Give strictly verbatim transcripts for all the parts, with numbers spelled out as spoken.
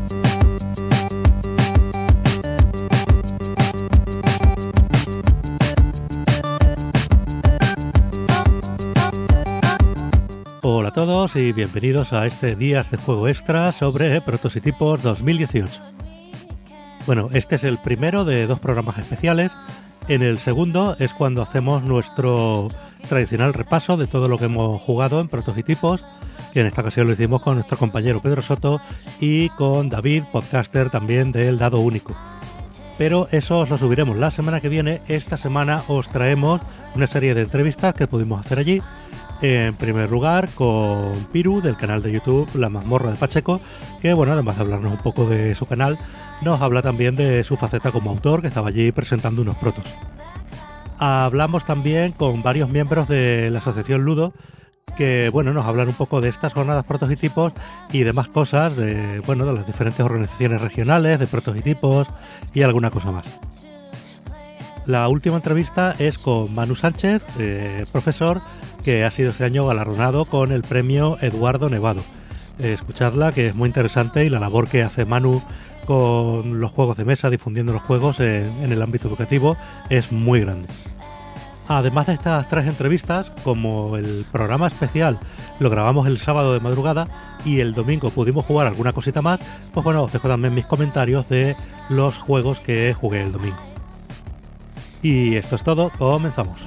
Hola a todos y bienvenidos a este Días de Juego Extra sobre Prototipos dos mil dieciocho. Bueno, este es el primero de dos programas especiales. En el segundo es cuando hacemos nuestro tradicional repaso de todo lo que hemos jugado en Prototipos, que en esta ocasión lo hicimos con nuestro compañero Pedro Soto y con David, podcaster también del Dado Único. Pero eso os lo subiremos la semana que viene. Esta semana os traemos una serie de entrevistas que pudimos hacer allí. En primer lugar, con Piru, del canal de YouTube La Mazmorra de Pacheco, que, bueno, además de hablarnos un poco de su canal, nos habla también de su faceta como autor, que estaba allí presentando unos protos. Hablamos también con varios miembros de la asociación Ludo, que, bueno, nos hablan un poco de estas jornadas prototipos y demás cosas, de, bueno, de las diferentes organizaciones regionales, de prototipos y alguna cosa más. La última entrevista es con Manu Sánchez, eh, profesor, que ha sido este año galardonado con el premio Eduardo Nevado. Eh, escuchadla, que es muy interesante, y la labor que hace Manu con los juegos de mesa, difundiendo los juegos en, en el ámbito educativo, es muy grande. Además de estas tres entrevistas, como el programa especial lo grabamos el sábado de madrugada y el domingo pudimos jugar alguna cosita más, pues bueno, os dejo también mis comentarios de los juegos que jugué el domingo. Y esto es todo, comenzamos.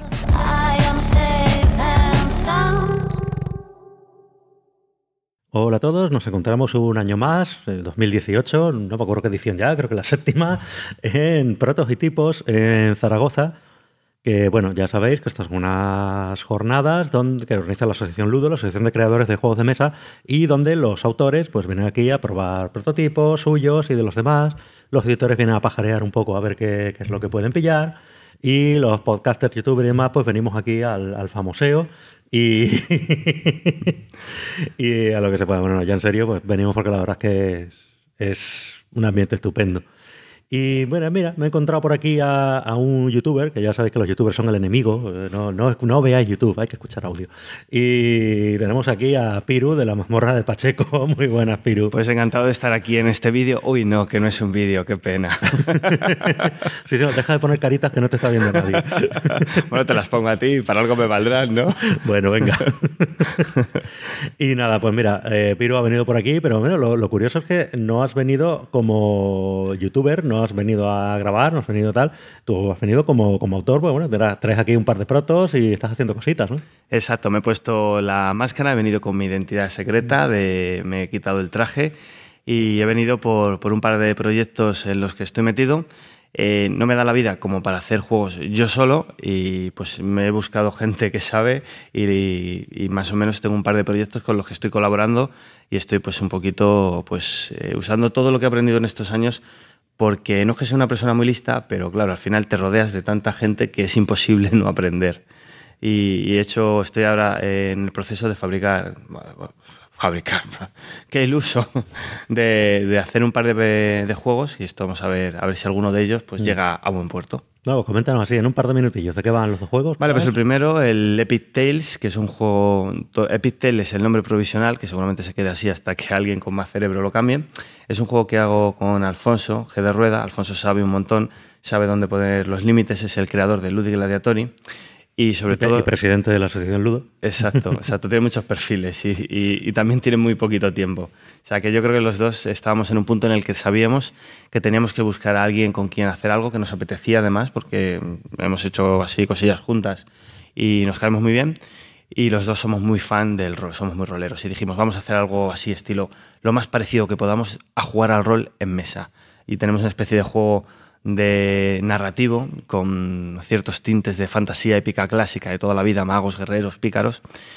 Hola a todos, nos encontramos un año más, el dos mil dieciocho, no me acuerdo qué edición ya, creo que la séptima, en Prototipos en Zaragoza, que bueno, ya sabéis que estas son unas jornadas donde, que organiza la Asociación Ludo, la Asociación de Creadores de Juegos de Mesa, y donde los autores pues vienen aquí a probar prototipos suyos y de los demás, los editores vienen a pajarear un poco a ver qué, qué es lo que pueden pillar, y los podcasters, youtubers y demás pues venimos aquí al, al famoseo. Y, y a lo que se pueda. Bueno, ya en serio, pues venimos porque la verdad es que es, es un ambiente estupendo. Y bueno, mira, me he encontrado por aquí a, a un youtuber, que ya sabéis que los youtubers son el enemigo, no, no, no veáis YouTube, hay que escuchar audio. Y tenemos aquí a Piru, de La Mazmorra de Pacheco. Muy buenas, Piru. Pues encantado de estar aquí en este vídeo. Uy, no, que no es un vídeo, qué pena. Sí, sí, deja de poner caritas que no te está viendo nadie. Bueno, te las pongo a ti, para algo me valdrán, ¿no? Bueno, venga. Y nada, pues mira, eh, Piru ha venido por aquí, pero bueno, lo, lo curioso es que no has venido como youtuber, no has venido a grabar, no has venido tal, tú has venido como, como autor, pues bueno, te traes aquí un par de protos y estás haciendo cositas, ¿no? Exacto, me he puesto la máscara, he venido con mi identidad secreta, de, me he quitado el traje y he venido por, por un par de proyectos en los que estoy metido. Eh, no me da la vida como para hacer juegos yo solo y pues me he buscado gente que sabe y, y, y más o menos tengo un par de proyectos con los que estoy colaborando y estoy pues un poquito pues eh, usando todo lo que he aprendido en estos años, porque no es que sea una persona muy lista, pero claro, al final te rodeas de tanta gente que es imposible no aprender. Y, y de hecho estoy ahora en el proceso de fabricar, fabricar, qué iluso, de, de hacer un par de, de juegos y esto vamos a ver, a ver si alguno de ellos pues mm. llega a buen puerto. No, coméntanos así, en un par de minutillos, ¿de qué van los dos juegos? Vale, pues el primero, el Epic Tales, que es un juego... Epic Tales es el nombre provisional, que seguramente se quede así hasta que alguien con más cerebro lo cambie. Es un juego que hago con Alfonso G. de Rueda. Alfonso sabe un montón, sabe dónde poner los límites, es el creador de Ludi Gladiatori. Y sobre todo... Y presidente de la Asociación Ludo. Exacto, exacto. Tiene muchos perfiles y, y, y también tiene muy poquito tiempo. O sea, que yo creo que los dos estábamos en un punto en el que sabíamos que teníamos que buscar a alguien con quien hacer algo que nos apetecía además, porque hemos hecho así cosillas juntas y nos caemos muy bien. Y los dos somos muy fan del rol, somos muy roleros. Y dijimos, vamos a hacer algo así, estilo, lo más parecido que podamos a jugar al rol en mesa. Y tenemos una especie de juego de narrativo con ciertos tintes de fantasía épica clásica de toda la vida, magos, guerreros, pícaros,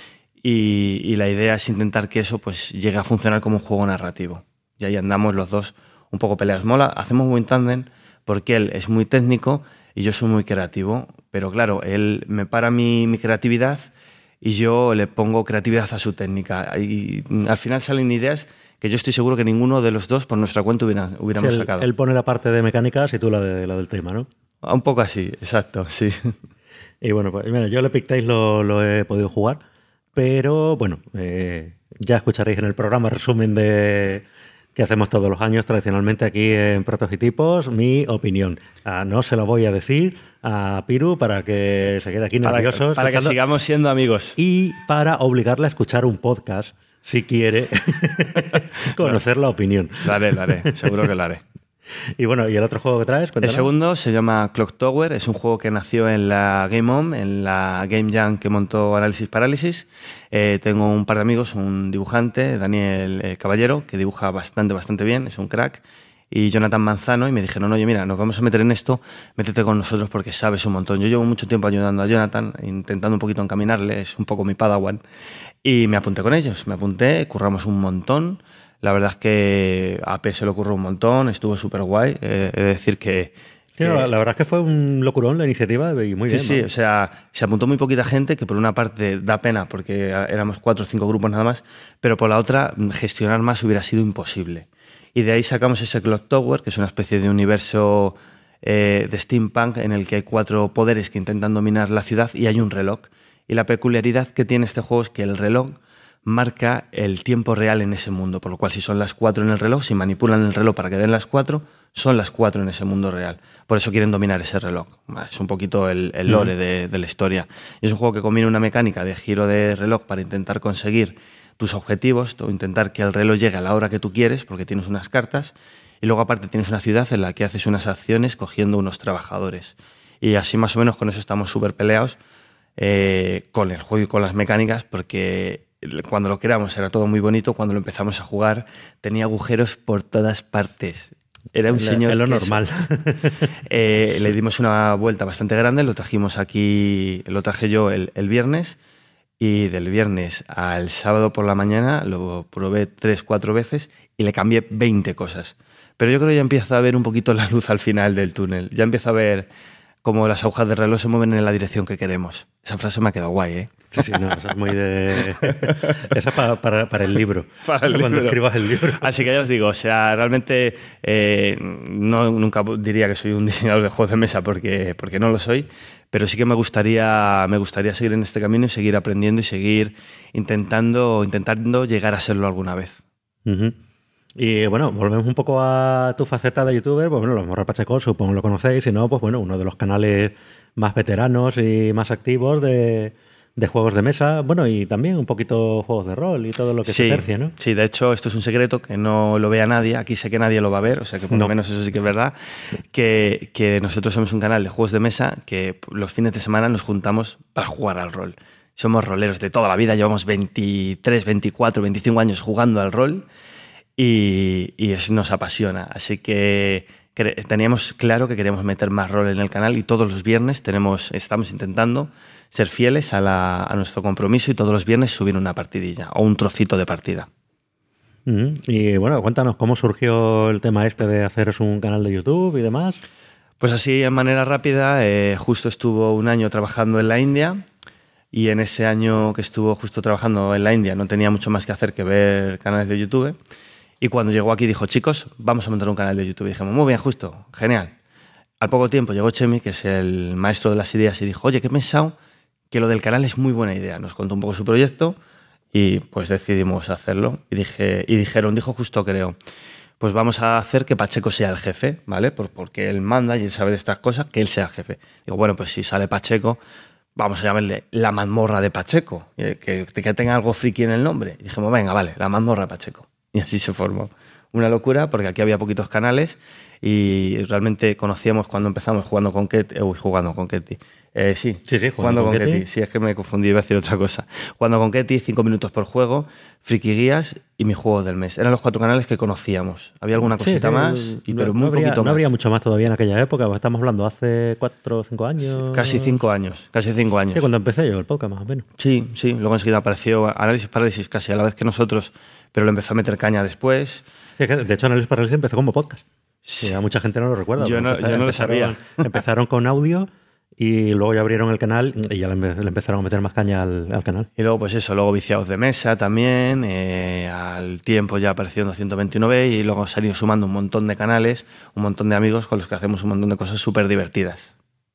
y, y la idea es intentar que eso pues llegue a funcionar como un juego narrativo. Y ahí andamos los dos un poco peleados. Mola, hacemos buen tándem porque él es muy técnico y yo soy muy creativo, pero claro, él me para mi, mi creatividad y yo le pongo creatividad a su técnica y al final salen ideas que yo estoy seguro que ninguno de los dos por nuestra cuenta hubiera, hubiéramos sí, él, sacado. Él pone la parte de mecánicas y tú la, de, la del tema, ¿no? Un poco así, exacto, sí. Y bueno, pues mira, yo el Epic Tales lo, lo he podido jugar, pero bueno, eh, ya escucharéis en el programa resumen de, que hacemos todos los años tradicionalmente aquí en Prototipos, mi opinión. Ah, no se lo voy a decir a Piru para que se quede aquí nervioso. Para, para que sigamos siendo amigos. Y para obligarle a escuchar un podcast, si quiere conocer la opinión. Lo haré, lo haré, seguro que lo haré. Y bueno, ¿y el otro juego que traes? Cuéntanos. El segundo se llama Clock Tower, es un juego que nació en la Game On, en la Game Jam que montó Análisis Parálisis. Eh, tengo un par de amigos, un dibujante, Daniel eh, Caballero, que dibuja bastante, bastante bien, es un crack, y Jonathan Manzano, y me dijeron, oye, mira, nos vamos a meter en esto, métete con nosotros porque sabes un montón. Yo llevo mucho tiempo ayudando a Jonathan, intentando un poquito encaminarle, es un poco mi padawan, y me apunté con ellos, me apunté, curramos un montón. La verdad es que a P se le ocurrió un montón, estuvo súper guay. Eh, es decir que... Sí, que... La, la verdad es que fue un locurón la iniciativa y muy sí, bien. Sí, ¿no? O sea, se apuntó muy poquita gente, que por una parte da pena porque éramos cuatro o cinco grupos nada más, pero por la otra gestionar más hubiera sido imposible. Y de ahí sacamos ese Clock Tower, que es una especie de universo eh, de steampunk en el que hay cuatro poderes que intentan dominar la ciudad y hay un reloj. Y la peculiaridad que tiene este juego es que el reloj marca el tiempo real en ese mundo, por lo cual si son las cuatro en el reloj, si manipulan el reloj para que den las cuatro, son las cuatro en ese mundo real. Por eso quieren dominar ese reloj. Es un poquito el, el lore uh-huh. de, de la historia. Y es un juego que combina una mecánica de giro de reloj para intentar conseguir tus objetivos, o intentar que el reloj llegue a la hora que tú quieres, porque tienes unas cartas, y luego aparte tienes una ciudad en la que haces unas acciones cogiendo unos trabajadores. Y así más o menos con eso estamos súper peleados eh, con el juego y con las mecánicas, porque cuando lo creamos era todo muy bonito, cuando lo empezamos a jugar tenía agujeros por todas partes. Era un es señor... Es lo normal. eh, le dimos una vuelta bastante grande, lo trajimos aquí, lo traje yo el, el viernes, y del viernes al sábado por la mañana lo probé tres, cuatro veces y le cambié veinte cosas. Pero yo creo que ya empiezo a ver un poquito la luz al final del túnel. Ya empiezo a ver cómo las agujas del reloj se mueven en la dirección que queremos. Esa frase me ha quedado guay, ¿eh? Sí, sí, no, esa es muy de... Esa es para, para, para el libro. Para el Cuando libro. escribas el libro. Así que ya os digo, o sea, realmente eh, no, nunca diría que soy un diseñador de juegos de mesa porque, porque no lo soy, pero sí que me gustaría, me gustaría seguir en este camino y seguir aprendiendo y seguir intentando, intentando llegar a serlo alguna vez. Uh-huh. Y bueno, volvemos un poco a tu faceta de youtuber. Pues bueno, los Morra Pacheco, supongo que lo conocéis. Si no, pues bueno, uno de los canales más veteranos y más activos de, de juegos de mesa. Bueno, y también un poquito juegos de rol y todo lo que sí, se tercia, ¿no? Sí, de hecho, esto es un secreto que no lo vea nadie. Aquí sé que nadie lo va a ver, o sea que por no. lo menos eso sí que es verdad. Que, que nosotros somos un canal de juegos de mesa que los fines de semana nos juntamos para jugar al rol. Somos roleros de toda la vida. Llevamos veintitrés, veinticuatro, veinticinco años jugando al rol. Y, y eso nos apasiona, así que teníamos claro que queríamos meter más rol en el canal y todos los viernes tenemos, estamos intentando ser fieles a, la, a nuestro compromiso y todos los viernes subir una partidilla o un trocito de partida. Uh-huh. Y bueno, cuéntanos cómo surgió el tema este de haceros un canal de YouTube y demás. Pues así, en manera rápida, eh, justo estuvo un año trabajando en la India. Y en ese año que estuvo justo trabajando en la India no tenía mucho más que hacer que ver canales de YouTube. Y cuando llegó aquí dijo, chicos, vamos a montar un canal de YouTube. Y dijimos, muy bien, justo, genial. Al poco tiempo llegó Chemi, que es el maestro de las ideas, y dijo, oye, que he pensado que lo del canal es muy buena idea. Nos contó un poco su proyecto y pues decidimos hacerlo. Y, dije, y dijeron, dijo justo creo, pues vamos a hacer que Pacheco sea el jefe, ¿vale? Por, porque él manda y él sabe de estas cosas, que él sea el jefe. Digo, bueno, pues si sale Pacheco, vamos a llamarle la mazmorra de Pacheco, que, que tenga algo friki en el nombre. Y dijimos, venga, vale, la mazmorra de Pacheco. Y así se formó. Una locura, porque aquí había poquitos canales y realmente conocíamos cuando empezamos jugando con Ketty. Uy, jugando con Ketty. Eh, sí, sí, sí, jugando, jugando con, con Ketty. Ketty. Sí, es que me confundí, iba a decir otra cosa. Jugando con Ketty, cinco minutos por juego, Friki Guías y mi juego del mes. Eran los cuatro canales que conocíamos. Había alguna cosita sí, más, y, no, pero muy no habría, poquito no más. No habría mucho más todavía en aquella época, estamos hablando hace cuatro o cinco años. Casi cinco años, casi cinco años. Sí, cuando empecé yo el podcast, más o menos. Sí, sí. Luego enseguida apareció Análisis Parálisis casi a la vez que nosotros, pero lo empezó a meter caña después. Sí, de hecho, Análisis Parálisis empezó como podcast. Sí. A mucha gente no lo recuerda. Yo no, empezaron, yo no lo sabía. Empezaron con audio y luego ya abrieron el canal y ya le, le empezaron a meter más caña al, al canal. Y luego, pues eso, luego Viciados de Mesa también. Eh, al tiempo ya apareció en doscientos veintinueve y luego se han ido sumando un montón de canales, un montón de amigos con los que hacemos un montón de cosas súper divertidas.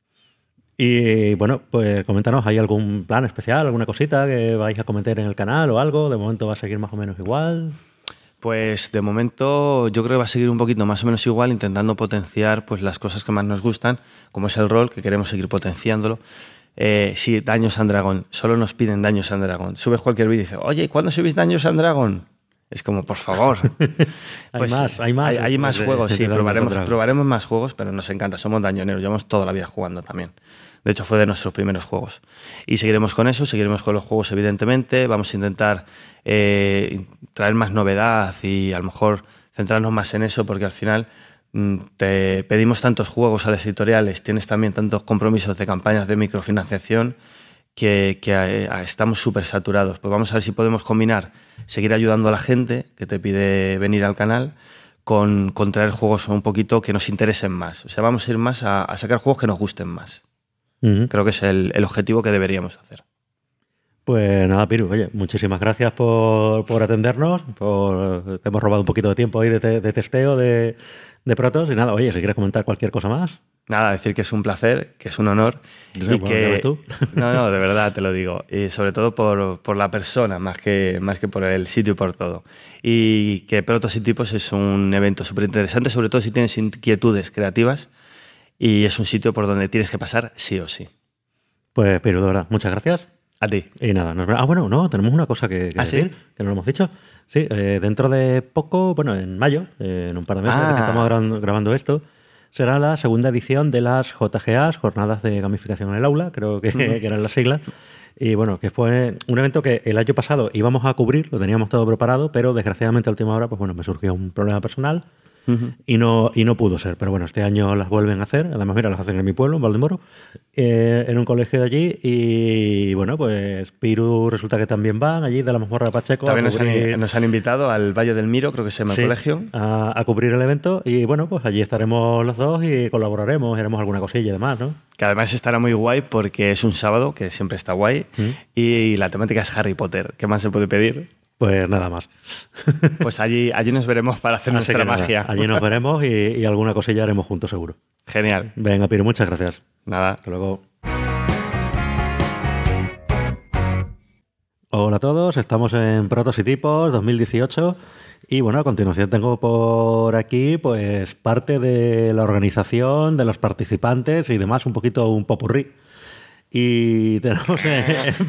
Y bueno, pues coméntanos, ¿hay algún plan especial, alguna cosita que vais a comentar en el canal o algo? ¿De momento va a seguir más o menos igual? Pues de momento yo creo que va a seguir un poquito más o menos igual, intentando potenciar pues las cosas que más nos gustan, como es el rol, que queremos seguir potenciándolo. Eh, sí, Dungeons and Dragons, solo nos piden Dungeons and Dragons. Subes cualquier vídeo y dices, oye, ¿cuándo subís Dungeons and Dragons? Es como, por favor. Pues, hay más, hay más. Hay, hay más de, juegos, de, sí, de probaremos, probaremos más juegos, pero nos encanta, somos dañoneros, llevamos toda la vida jugando también. De hecho, fue de nuestros primeros juegos. Y seguiremos con eso, seguiremos con los juegos, evidentemente. Vamos a intentar eh, traer más novedad y a lo mejor centrarnos más en eso, porque al final mm, te pedimos tantos juegos a las editoriales, tienes también tantos compromisos de campañas de microfinanciación que, que eh, estamos súper saturados. Pues vamos a ver si podemos combinar, seguir ayudando a la gente que te pide venir al canal, con, con traer juegos un poquito que nos interesen más. O sea, vamos a ir más a, a sacar juegos que nos gusten más. Uh-huh. Creo que es el, el objetivo que deberíamos hacer. Pues nada, Piru, oye, muchísimas gracias por, por atendernos, por, te hemos robado un poquito de tiempo ahí de, te, de testeo de, de Protoss y nada, oye, si quieres comentar cualquier cosa más. Nada, decir que es un placer, que es un honor. Sí, y bueno, que tú. No, no, de verdad te lo digo. Y sobre todo por, por la persona, más que, más que por el sitio y por todo. Y que Protoss y Tipos es un evento súper interesante, sobre todo si tienes inquietudes creativas. Y es un sitio por donde tienes que pasar sí o sí. Pues, Piru, de verdad, muchas gracias. A ti. Y nada, nos... ah, bueno, no, tenemos una cosa que, que ¿Ah, decir, sí? que no lo hemos dicho. Sí, eh, dentro de poco, bueno, en mayo, eh, en un par de meses Ah. que estamos grabando, grabando esto, será la segunda edición de las J G As, Jornadas de Gamificación en el Aula, creo que, uh-huh. que eran las siglas. Y bueno, que fue un evento que el año pasado íbamos a cubrir, lo teníamos todo preparado, pero desgraciadamente a última hora, pues bueno, me surgió un problema personal. Uh-huh. Y, no, y no pudo ser, pero bueno, este año las vuelven a hacer, además mira, las hacen en mi pueblo, en Valdemoro, eh, en un colegio de allí, y bueno, pues Piru resulta que también van allí de la mazmorra de Pacheco. También nos han, nos han invitado al Valle del Miro, creo que se llama sí, el colegio. A, a cubrir el evento, y bueno, pues allí estaremos los dos y colaboraremos, haremos alguna cosilla y demás, ¿no? Que además estará muy guay porque es un sábado, que siempre está guay, uh-huh. y la temática es Harry Potter. ¿Qué más se puede pedir? Pues nada más. Pues allí, allí nos veremos para hacer Así nuestra nada, magia. Allí nos veremos y, y alguna cosilla haremos juntos seguro. Genial. Venga, Piru, muchas gracias. Nada. Hasta luego. Hola a todos, estamos en Protoss y Tipos dos mil dieciocho y bueno, a continuación tengo por aquí pues parte de la organización, de los participantes y demás, un poquito un popurrí. Y tenemos en...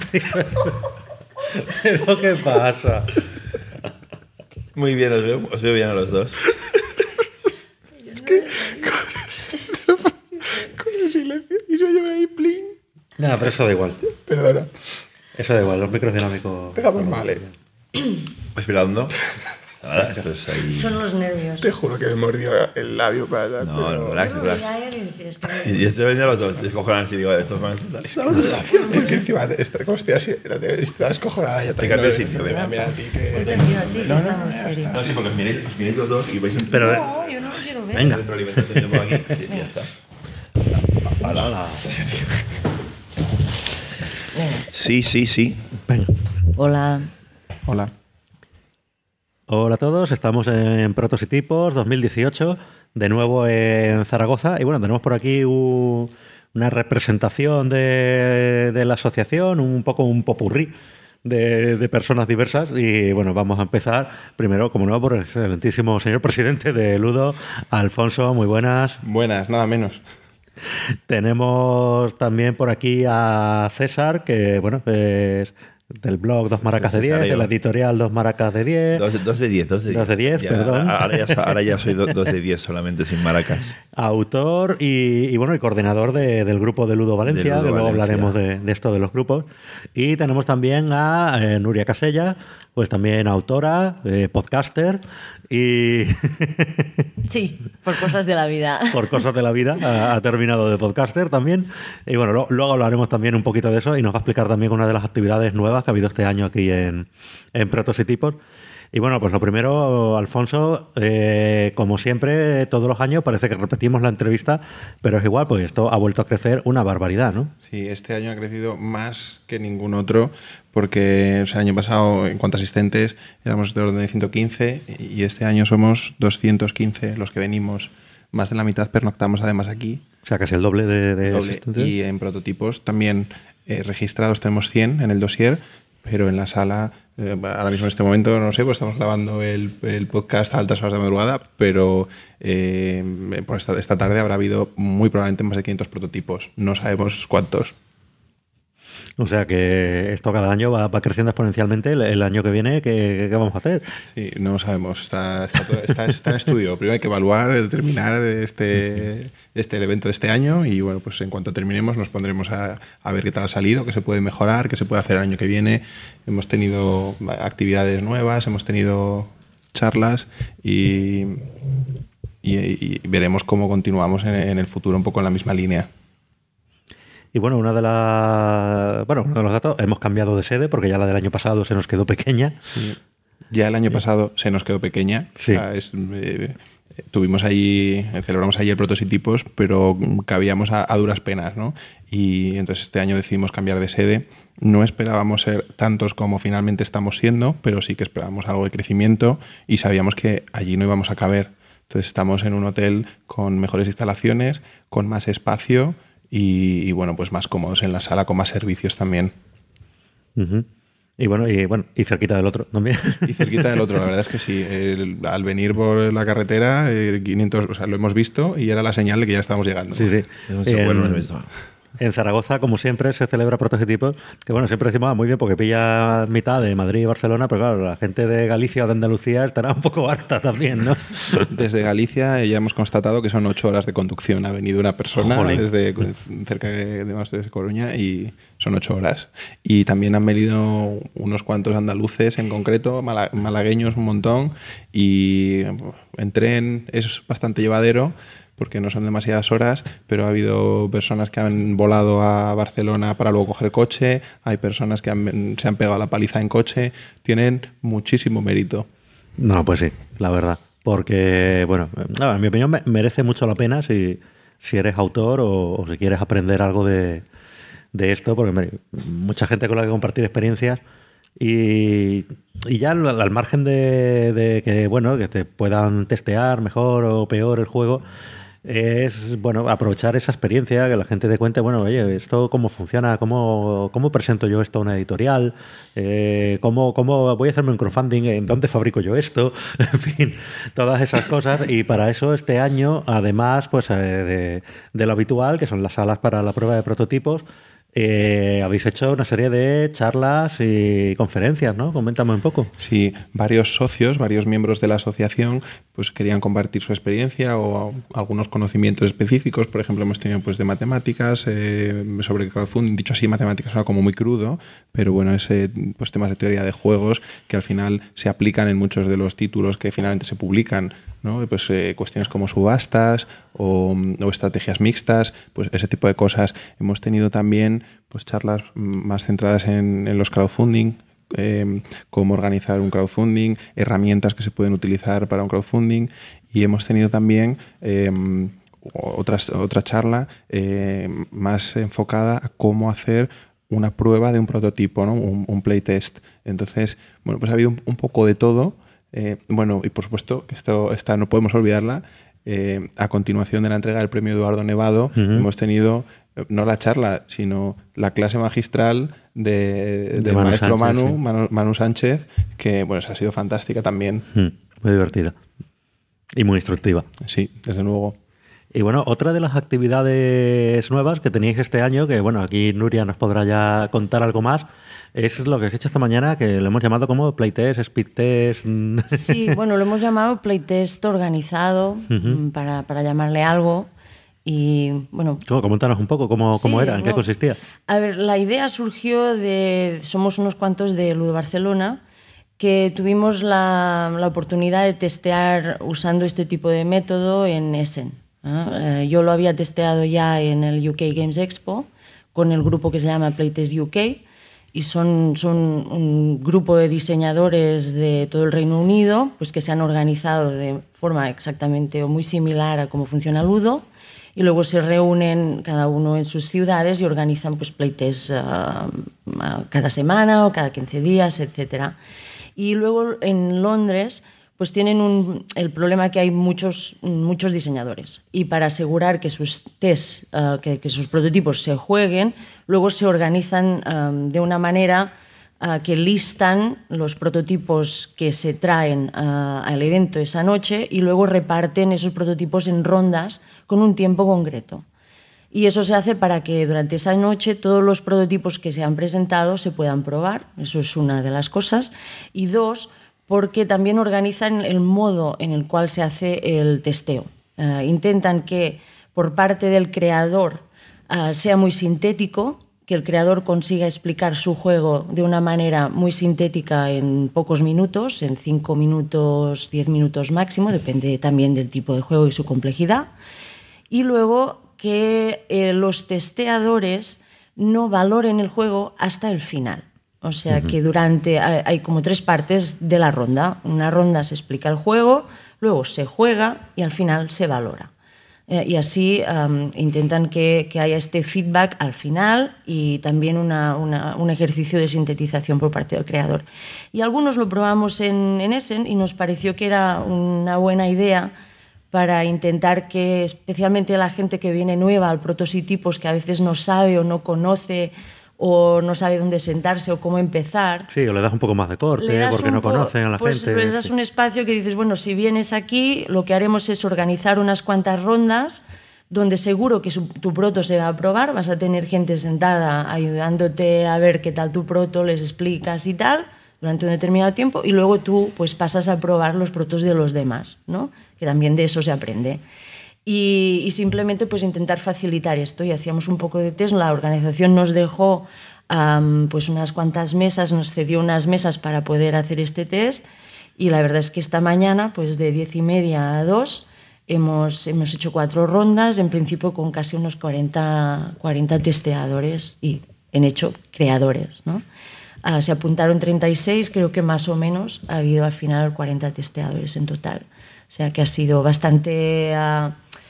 ¿Pero qué pasa? Muy bien, os veo, os veo bien a los dos. Es que con, con el silencio y se oye ahí pling. Nada, pero eso da igual. Perdona. Eso da igual, los micros dinámicos. Pegamos mal, eh. Respirando. Ahora, esto es ahí. Son los nervios. Te juro que me mordió el labio para allá. No, pero... no, relax, No, relax. ya eres, Y, y esto venía los dos, descojonan así, digo, estos van a... Es que encima de esta, como estoy así, está descojonada ya. Te cambio el sitio, mira, mira. mira a ti que... Hoy te miro a ti, que No, no, está no, muy ya serio. está. No, sí, porque os miréis, os miréis los dos y vais a... Pero, No, yo no lo quiero ver. venga. Retroalimentación por aquí y ya está. Hola, hola. Sí, sí, sí. Venga. Hola. Hola. Hola a todos, estamos en Protoss y Tipos dos mil dieciocho, de nuevo en Zaragoza. Y bueno, tenemos por aquí un, una representación de, de la asociación, un poco un popurrí de, de personas diversas. Y bueno, vamos a empezar primero, como no, por el excelentísimo señor presidente de Ludo, Alfonso, muy buenas. Buenas, nada menos. Tenemos también por aquí a César, que bueno, es del blog Dos Maracas de diez, de la editorial Dos Maracas de diez. Dos, dos de diez, dos de diez. Dos de diez, ya, perdón. Ahora ya, ahora ya soy do, dos de diez solamente, sin maracas. Autor y, y bueno, y coordinador de, del grupo de Ludo Valencia, De Ludo que luego Valencia. hablaremos de, de esto de los grupos. Y tenemos también a eh, Nuria Casella, pues también autora, eh, podcaster y Sí, por cosas de la vida. por cosas de la vida ha, ha terminado de podcaster también. Y bueno, lo, luego hablaremos también un poquito de eso y nos va a explicar también una de las actividades nuevas que ha habido este año aquí en, en Protoss y Tipos. Y bueno, pues lo primero, Alfonso, eh, como siempre, todos los años parece que repetimos la entrevista, pero es igual, pues esto ha vuelto a crecer una barbaridad, ¿no? Sí, este año ha crecido más que ningún otro, porque o sea, el año pasado, en cuanto a asistentes, éramos de orden de ciento quince y este año somos doscientos quince los que venimos. Más de la mitad pernoctamos además aquí. O sea, casi el doble de, de Doble. asistentes. Y en prototipos también eh, registrados tenemos cien en el dossier, pero en la sala Eh, ahora mismo en este momento, no sé, pues estamos grabando el, el podcast a altas horas de madrugada, pero eh, por esta, esta tarde habrá habido muy probablemente más de quinientos prototipos. No sabemos cuántos. O sea que esto cada año va, va creciendo exponencialmente. El, el año que viene, ¿qué, qué vamos a hacer? Sí, no sabemos. Está, está, todo, está, está en estudio. Primero hay que evaluar, determinar este, este el evento de este año y bueno, pues en cuanto terminemos nos pondremos a, a ver qué tal ha salido, qué se puede mejorar, qué se puede hacer el año que viene. Hemos tenido actividades nuevas, hemos tenido charlas y, y, y veremos cómo continuamos en, en el futuro un poco en la misma línea. Y bueno, una de las bueno, uno de los datos, hemos cambiado de sede porque ya la del año pasado se nos quedó pequeña. Sí. Ya el año pasado se nos quedó pequeña. Sí. O sea, es, eh, tuvimos ahí, celebramos ayer prototipos, pero cabíamos a, a duras penas, ¿no? Y entonces este año decidimos cambiar de sede. No esperábamos ser tantos como finalmente estamos siendo, pero sí que esperábamos algo de crecimiento y sabíamos que allí no íbamos a caber. Entonces estamos en un hotel con mejores instalaciones, con más espacio. Y, y bueno, pues más cómodos en la sala, con más servicios también. Uh-huh. Y bueno, y bueno, y cerquita del otro también. Y cerquita del otro, la verdad es que sí. El, al venir por la carretera, eh, quinientos, o sea, lo hemos visto y era la señal de que ya estábamos llegando. Sí, sí. En, bueno, no he visto. En Zaragoza, como siempre, se celebra prototipos, que bueno, siempre decimos, ah, muy bien, porque pilla mitad de Madrid y Barcelona, pero claro, la gente de Galicia o de Andalucía estará un poco harta también, ¿no? Desde Galicia ya hemos constatado que son ocho horas de conducción. Ha venido una persona Jolín. desde cerca de, de Coruña y son ocho horas. Y también han venido unos cuantos andaluces en concreto, mala, malagueños un montón, y en tren es bastante llevadero, porque no son demasiadas horas, pero ha habido personas que han volado a Barcelona para luego coger coche, hay personas que han, se han pegado la paliza en coche, tienen muchísimo mérito. No, pues sí, la verdad. Porque, bueno, en mi opinión merece mucho la pena si, si eres autor o, o si quieres aprender algo de, de esto, porque me, mucha gente con la que compartir experiencias y, y ya al, al margen de, de que, bueno, que te puedan testear mejor o peor el juego, es bueno aprovechar esa experiencia, que la gente te cuente, bueno, oye, esto cómo funciona, cómo, cómo presento yo esto a una editorial, eh, cómo, cómo voy a hacerme un crowdfunding, en dónde fabrico yo esto, en fin, todas esas cosas. Y para eso este año, además pues eh, de, de lo habitual, que son las salas para la prueba de prototipos, Eh, habéis hecho una serie de charlas y conferencias, ¿no? Coméntame un poco. Sí, varios socios, varios miembros de la asociación pues querían compartir su experiencia o algunos conocimientos específicos. Por ejemplo, hemos tenido pues de matemáticas, eh, sobre crowdfunding, dicho así, matemáticas suena como muy crudo, pero bueno, es eh, pues temas de teoría de juegos que al final se aplican en muchos de los títulos que finalmente se publican, ¿no? Pues eh, cuestiones como subastas o, o estrategias mixtas, pues ese tipo de cosas. Hemos tenido también pues charlas más centradas en, en los crowdfunding, eh, cómo organizar un crowdfunding, herramientas que se pueden utilizar para un crowdfunding, y hemos tenido también eh, otra, otra charla eh, más enfocada a cómo hacer una prueba de un prototipo, ¿no? un, un playtest. Entonces, bueno, pues ha habido un, un poco de todo. Eh, bueno, y por supuesto que esto, esta no podemos olvidarla. Eh, a continuación de la entrega del premio Eduardo Nevado, uh-huh. hemos tenido no la charla, sino la clase magistral de, de, de Manu maestro Sánchez, Manu, sí. Manu, Manu Sánchez, que bueno, ha sido fantástica también. Mm, muy divertida y muy instructiva. Sí, desde luego. Y bueno, otra de las actividades nuevas que tenéis este año, que bueno, aquí Nuria nos podrá ya contar algo más, es lo que has hecho esta mañana, que lo hemos llamado como playtest, speedtest. Sí, bueno, lo hemos llamado playtest organizado, uh-huh. para, para llamarle algo. Y bueno, coméntanos un poco cómo, sí, cómo era, en no, qué consistía. A ver, la idea surgió de, somos unos cuantos de Ludo Barcelona, que tuvimos la, la oportunidad de testear usando este tipo de método en Essen. ¿eh? Yo lo había testeado ya en el U K Games Expo con el grupo que se llama Playtest U K, y son, son un grupo de diseñadores de todo el Reino Unido, pues que se han organizado de forma exactamente o muy similar a cómo funciona Ludo, y luego se reúnen cada uno en sus ciudades y organizan pues playtests uh, cada semana o cada quince días, etcétera. Y luego en Londres pues tienen un, el problema que hay muchos, muchos diseñadores, y para asegurar que sus tests, uh, que, que sus prototipos se jueguen, luego se organizan um, de una manera uh, que listan los prototipos que se traen uh, al evento esa noche y luego reparten esos prototipos en rondas con un tiempo concreto. Y eso se hace para que durante esa noche todos los prototipos que se han presentado se puedan probar. Eso es una de las cosas. Y dos, porque también organizan el modo en el cual se hace el testeo. Uh, intentan que por parte del creador uh, sea muy sintético, que el creador consiga explicar su juego de una manera muy sintética en pocos minutos, en cinco minutos, diez minutos máximo, depende también del tipo de juego y su complejidad. Y luego que eh, los testeadores no valoren el juego hasta el final. O sea, uh-huh. que durante... Hay, hay como tres partes de la ronda. Una ronda se explica el juego, luego se juega y al final se valora. Eh, y así um, intentan que, que haya este feedback al final y también una, una, un ejercicio de sintetización por parte del creador. Y algunos lo probamos en, en Essen y nos pareció que era una buena idea para intentar que especialmente la gente que viene nueva al prototipos, que a veces no sabe o no conoce o no sabe dónde sentarse o cómo empezar. Sí, o le das un poco más de corte porque no conocen a la pues, gente. Pues le das sí. un espacio que dices, bueno, si vienes aquí, lo que haremos es organizar unas cuantas rondas donde seguro que su, tu proto se va a probar, vas a tener gente sentada ayudándote a ver qué tal tu proto, les explicas y tal, durante un determinado tiempo, y luego tú pues pasas a probar los protos de los demás, ¿no? Que también de eso se aprende. Y, y simplemente pues intentar facilitar esto, y hacíamos un poco de test. La organización nos dejó um, pues unas cuantas mesas, nos cedió unas mesas para poder hacer este test, y la verdad es que esta mañana pues de diez y media a dos hemos, hemos hecho cuatro rondas, en principio con casi unos cuarenta, cuarenta testeadores y en hecho creadores, ¿no? Uh, se apuntaron treinta y seis, creo que más o menos ha habido al final cuarenta testeadores en total. O sea que ha sido bastante uh,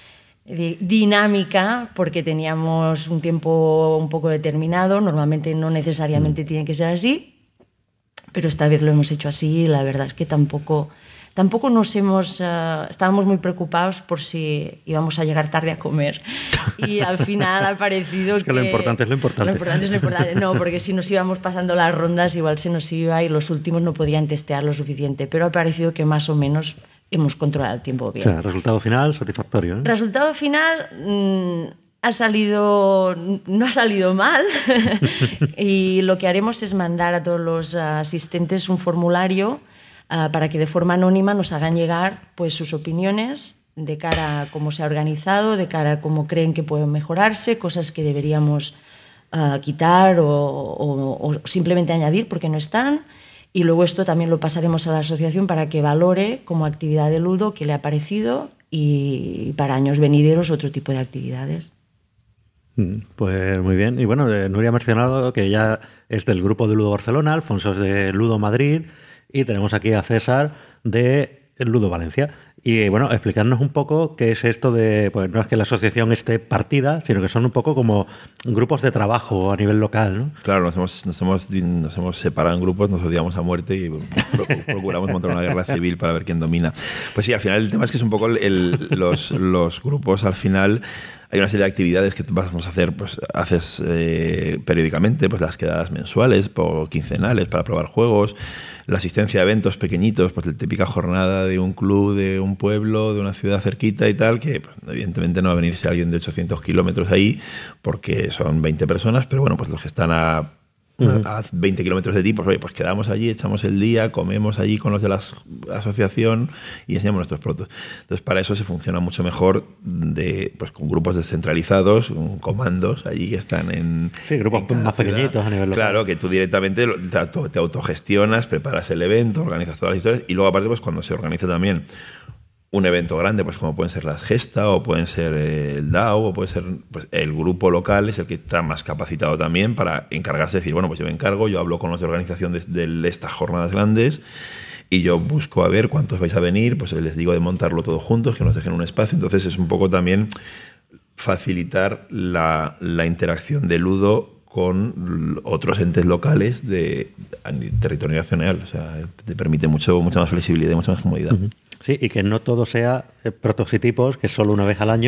dinámica porque teníamos un tiempo un poco determinado. Normalmente no necesariamente tiene que ser así, pero esta vez lo hemos hecho así y la verdad es que tampoco, tampoco nos hemos... Uh, estábamos muy preocupados por si íbamos a llegar tarde a comer y al final ha parecido es que... que... lo importante es lo importante. Lo importante es lo importante. No, porque si nos íbamos pasando las rondas igual se nos iba y los últimos no podían testear lo suficiente, pero ha parecido que más o menos hemos controlado el tiempo bien. O sea, resultado final satisfactorio, ¿eh? Resultado final mmm, ha salido, no ha salido mal y lo que haremos es mandar a todos los asistentes un formulario uh, para que de forma anónima nos hagan llegar pues, sus opiniones de cara a cómo se ha organizado, de cara a cómo creen que pueden mejorarse, cosas que deberíamos uh, quitar o, o, o simplemente añadir porque no están. Y luego esto también lo pasaremos a la asociación para que valore como actividad de Ludo qué le ha parecido y para años venideros otro tipo de actividades. Pues muy bien. Y bueno, Nuria ha mencionado que ya es del grupo de Ludo Barcelona, Alfonso es de Ludo Madrid y tenemos aquí a César de Ludo Valencia. Y bueno, explicarnos un poco qué es esto de, pues no es que la asociación esté partida, sino que son un poco como grupos de trabajo a nivel local, ¿no? Claro, nos hemos, nos hemos, nos hemos separado en grupos, nos odiamos a muerte y procuramos montar una guerra civil para ver quién domina. Pues sí, al final el tema es que es un poco el, el, los, los grupos, al final hay una serie de actividades que vamos a hacer, pues haces eh, periódicamente, pues las quedadas mensuales o quincenales para probar juegos, la asistencia a eventos pequeñitos, pues la típica jornada de un club, de un pueblo, de una ciudad cerquita y tal, que pues, evidentemente no va a venirse alguien de ochocientos kilómetros ahí porque son veinte personas, pero bueno, pues los que están a a veinte kilómetros de ti, pues, oye, pues quedamos allí, echamos el día, comemos allí con los de la asociación y enseñamos nuestros protos. Entonces, para eso se funciona mucho mejor de, pues, con grupos descentralizados, con comandos allí que están en... Sí, grupos en más ciudad. pequeñitos a nivel local. Claro, que tú directamente te, te autogestionas, preparas el evento, organizas todas las historias y luego aparte, pues cuando se organiza también un evento grande, pues como pueden ser las Gesta o pueden ser el D A O o puede ser pues, el grupo local es el que está más capacitado también para encargarse de decir, bueno, pues yo me encargo, yo hablo con los de organización de, de estas jornadas grandes y yo busco a ver cuántos vais a venir, pues les digo de montarlo todo juntos, que nos dejen un espacio. Entonces es un poco también facilitar la, la interacción de Ludo con otros entes locales de, de territorio nacional. O sea, te permite mucho, mucha más flexibilidad y mucha más comodidad. Uh-huh. Sí, y que no todo sea eh, prototipos, que es solo una vez al año,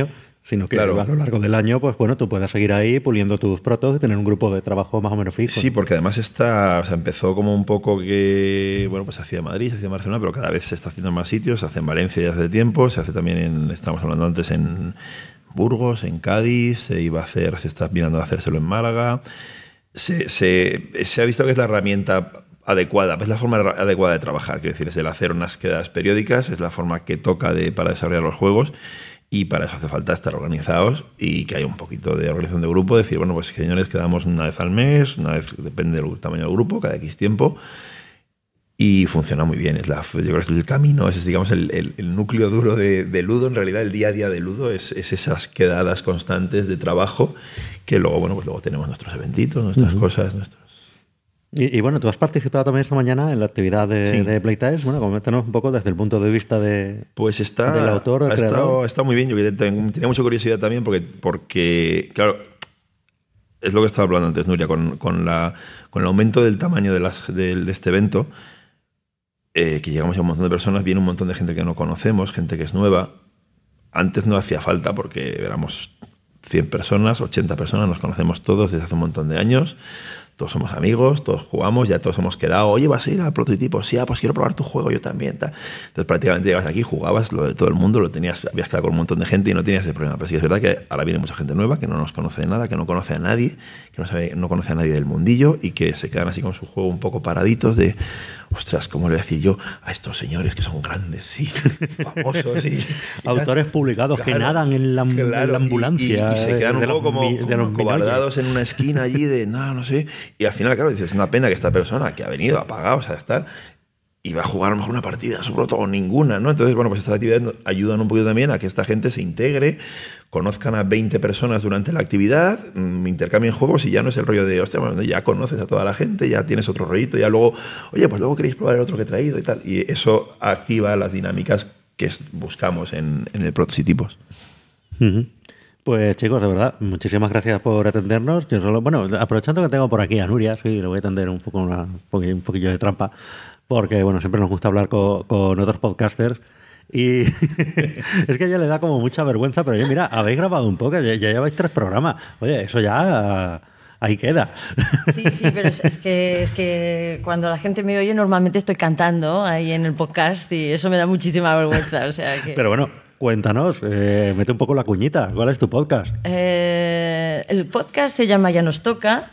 sino que Claro. a lo largo del año, pues bueno, tú puedas seguir ahí puliendo tus protos y tener un grupo de trabajo más o menos fijo. Sí, porque además está, o sea, empezó como un poco que, bueno, pues se hacía en Madrid, se hacía en Barcelona, pero cada vez se está haciendo en más sitios, se hace en Valencia ya hace tiempo, se hace también en, estábamos hablando antes, en Burgos, en Cádiz, se iba a hacer, se está mirando a hacérselo en Málaga. Se, se, se ha visto que es la herramienta adecuada, es la forma adecuada de trabajar, quiero decir, es el hacer unas quedadas periódicas, es la forma que toca de, para desarrollar los juegos. Y para eso hace falta estar organizados y que haya un poquito de organización de grupo. Decir, bueno, pues señores, quedamos una vez al mes, una vez, depende del tamaño del grupo, cada X tiempo. Y funciona muy bien. Es la, yo creo que es el camino, es digamos el, el, el núcleo duro de, de Ludo. En realidad, el día a día de Ludo es, es esas quedadas constantes de trabajo que luego, bueno, pues luego tenemos nuestros eventitos, nuestras uh-huh. cosas, nuestros... Y, y bueno, tú has participado también esta mañana en la actividad de, sí. de Playtime. Bueno, coméntanos un poco desde el punto de vista de, pues está, del autor o ha creador. Estado, está muy bien. Yo tenía mucha curiosidad también porque, porque claro, es lo que estaba hablando antes, Nuria, con, con, la, con el aumento del tamaño de, las, de, de este evento, eh, que llegamos a un montón de personas, viene un montón de gente que no conocemos, gente que es nueva. Antes no hacía falta porque éramos cien personas, ochenta personas, nos conocemos todos desde hace un montón de años. Todos somos amigos, todos jugamos, ya todos hemos quedado. Oye, ¿vas a ir al prototipo? Sí, ah, pues quiero probar tu juego, yo también. Tal. Entonces prácticamente llegabas aquí, jugabas lo de todo el mundo, lo tenías, habías quedado con un montón de gente y no tenías ese problema. Pero sí es verdad que ahora viene mucha gente nueva que no nos conoce de nada, que no conoce a nadie, que no, sabe, no conoce a nadie del mundillo y que se quedan así con su juego un poco paraditos de, ostras, ¿cómo le voy a decir yo a estos señores que son grandes, sí, famosos? Y, y autores publicados claro, que nadan en la, claro, en la ambulancia. Y, y, y se quedan un poco como, como cobardados en una esquina allí de, no, no sé. Y al final, claro, dices, es una pena que esta persona que ha venido, ha pagado, o sea, estar, y va a jugar a lo mejor una partida, sobre todo ninguna, ¿no? Entonces, bueno, pues estas actividades ayudan un poquito también a que esta gente se integre, conozcan a veinte personas durante la actividad, intercambien juegos y ya no es el rollo de, hostia, bueno, ya conoces a toda la gente, ya tienes otro rollito, ya luego, oye, pues luego queréis probar el otro que he traído y tal. Y eso activa las dinámicas que buscamos en, en el Prototipos. Uh-huh. Pues chicos, de verdad, muchísimas gracias por atendernos. Yo solo, bueno, aprovechando que tengo por aquí a Nuria, sí, le voy a atender un poco una, un poquillo de trampa, porque bueno, siempre nos gusta hablar con, con otros podcasters y es que a ella le da como mucha vergüenza, pero oye, mira, habéis grabado un poco, ya, ya lleváis tres programas. Oye, eso ya ahí queda. Sí, sí, pero es que, es que cuando la gente me oye normalmente estoy cantando ahí en el podcast y eso me da muchísima vergüenza. O sea que... Pero bueno, cuéntanos, eh, mete un poco la cuñita. ¿Cuál es tu podcast? Eh, el podcast se llama Ya Nos Toca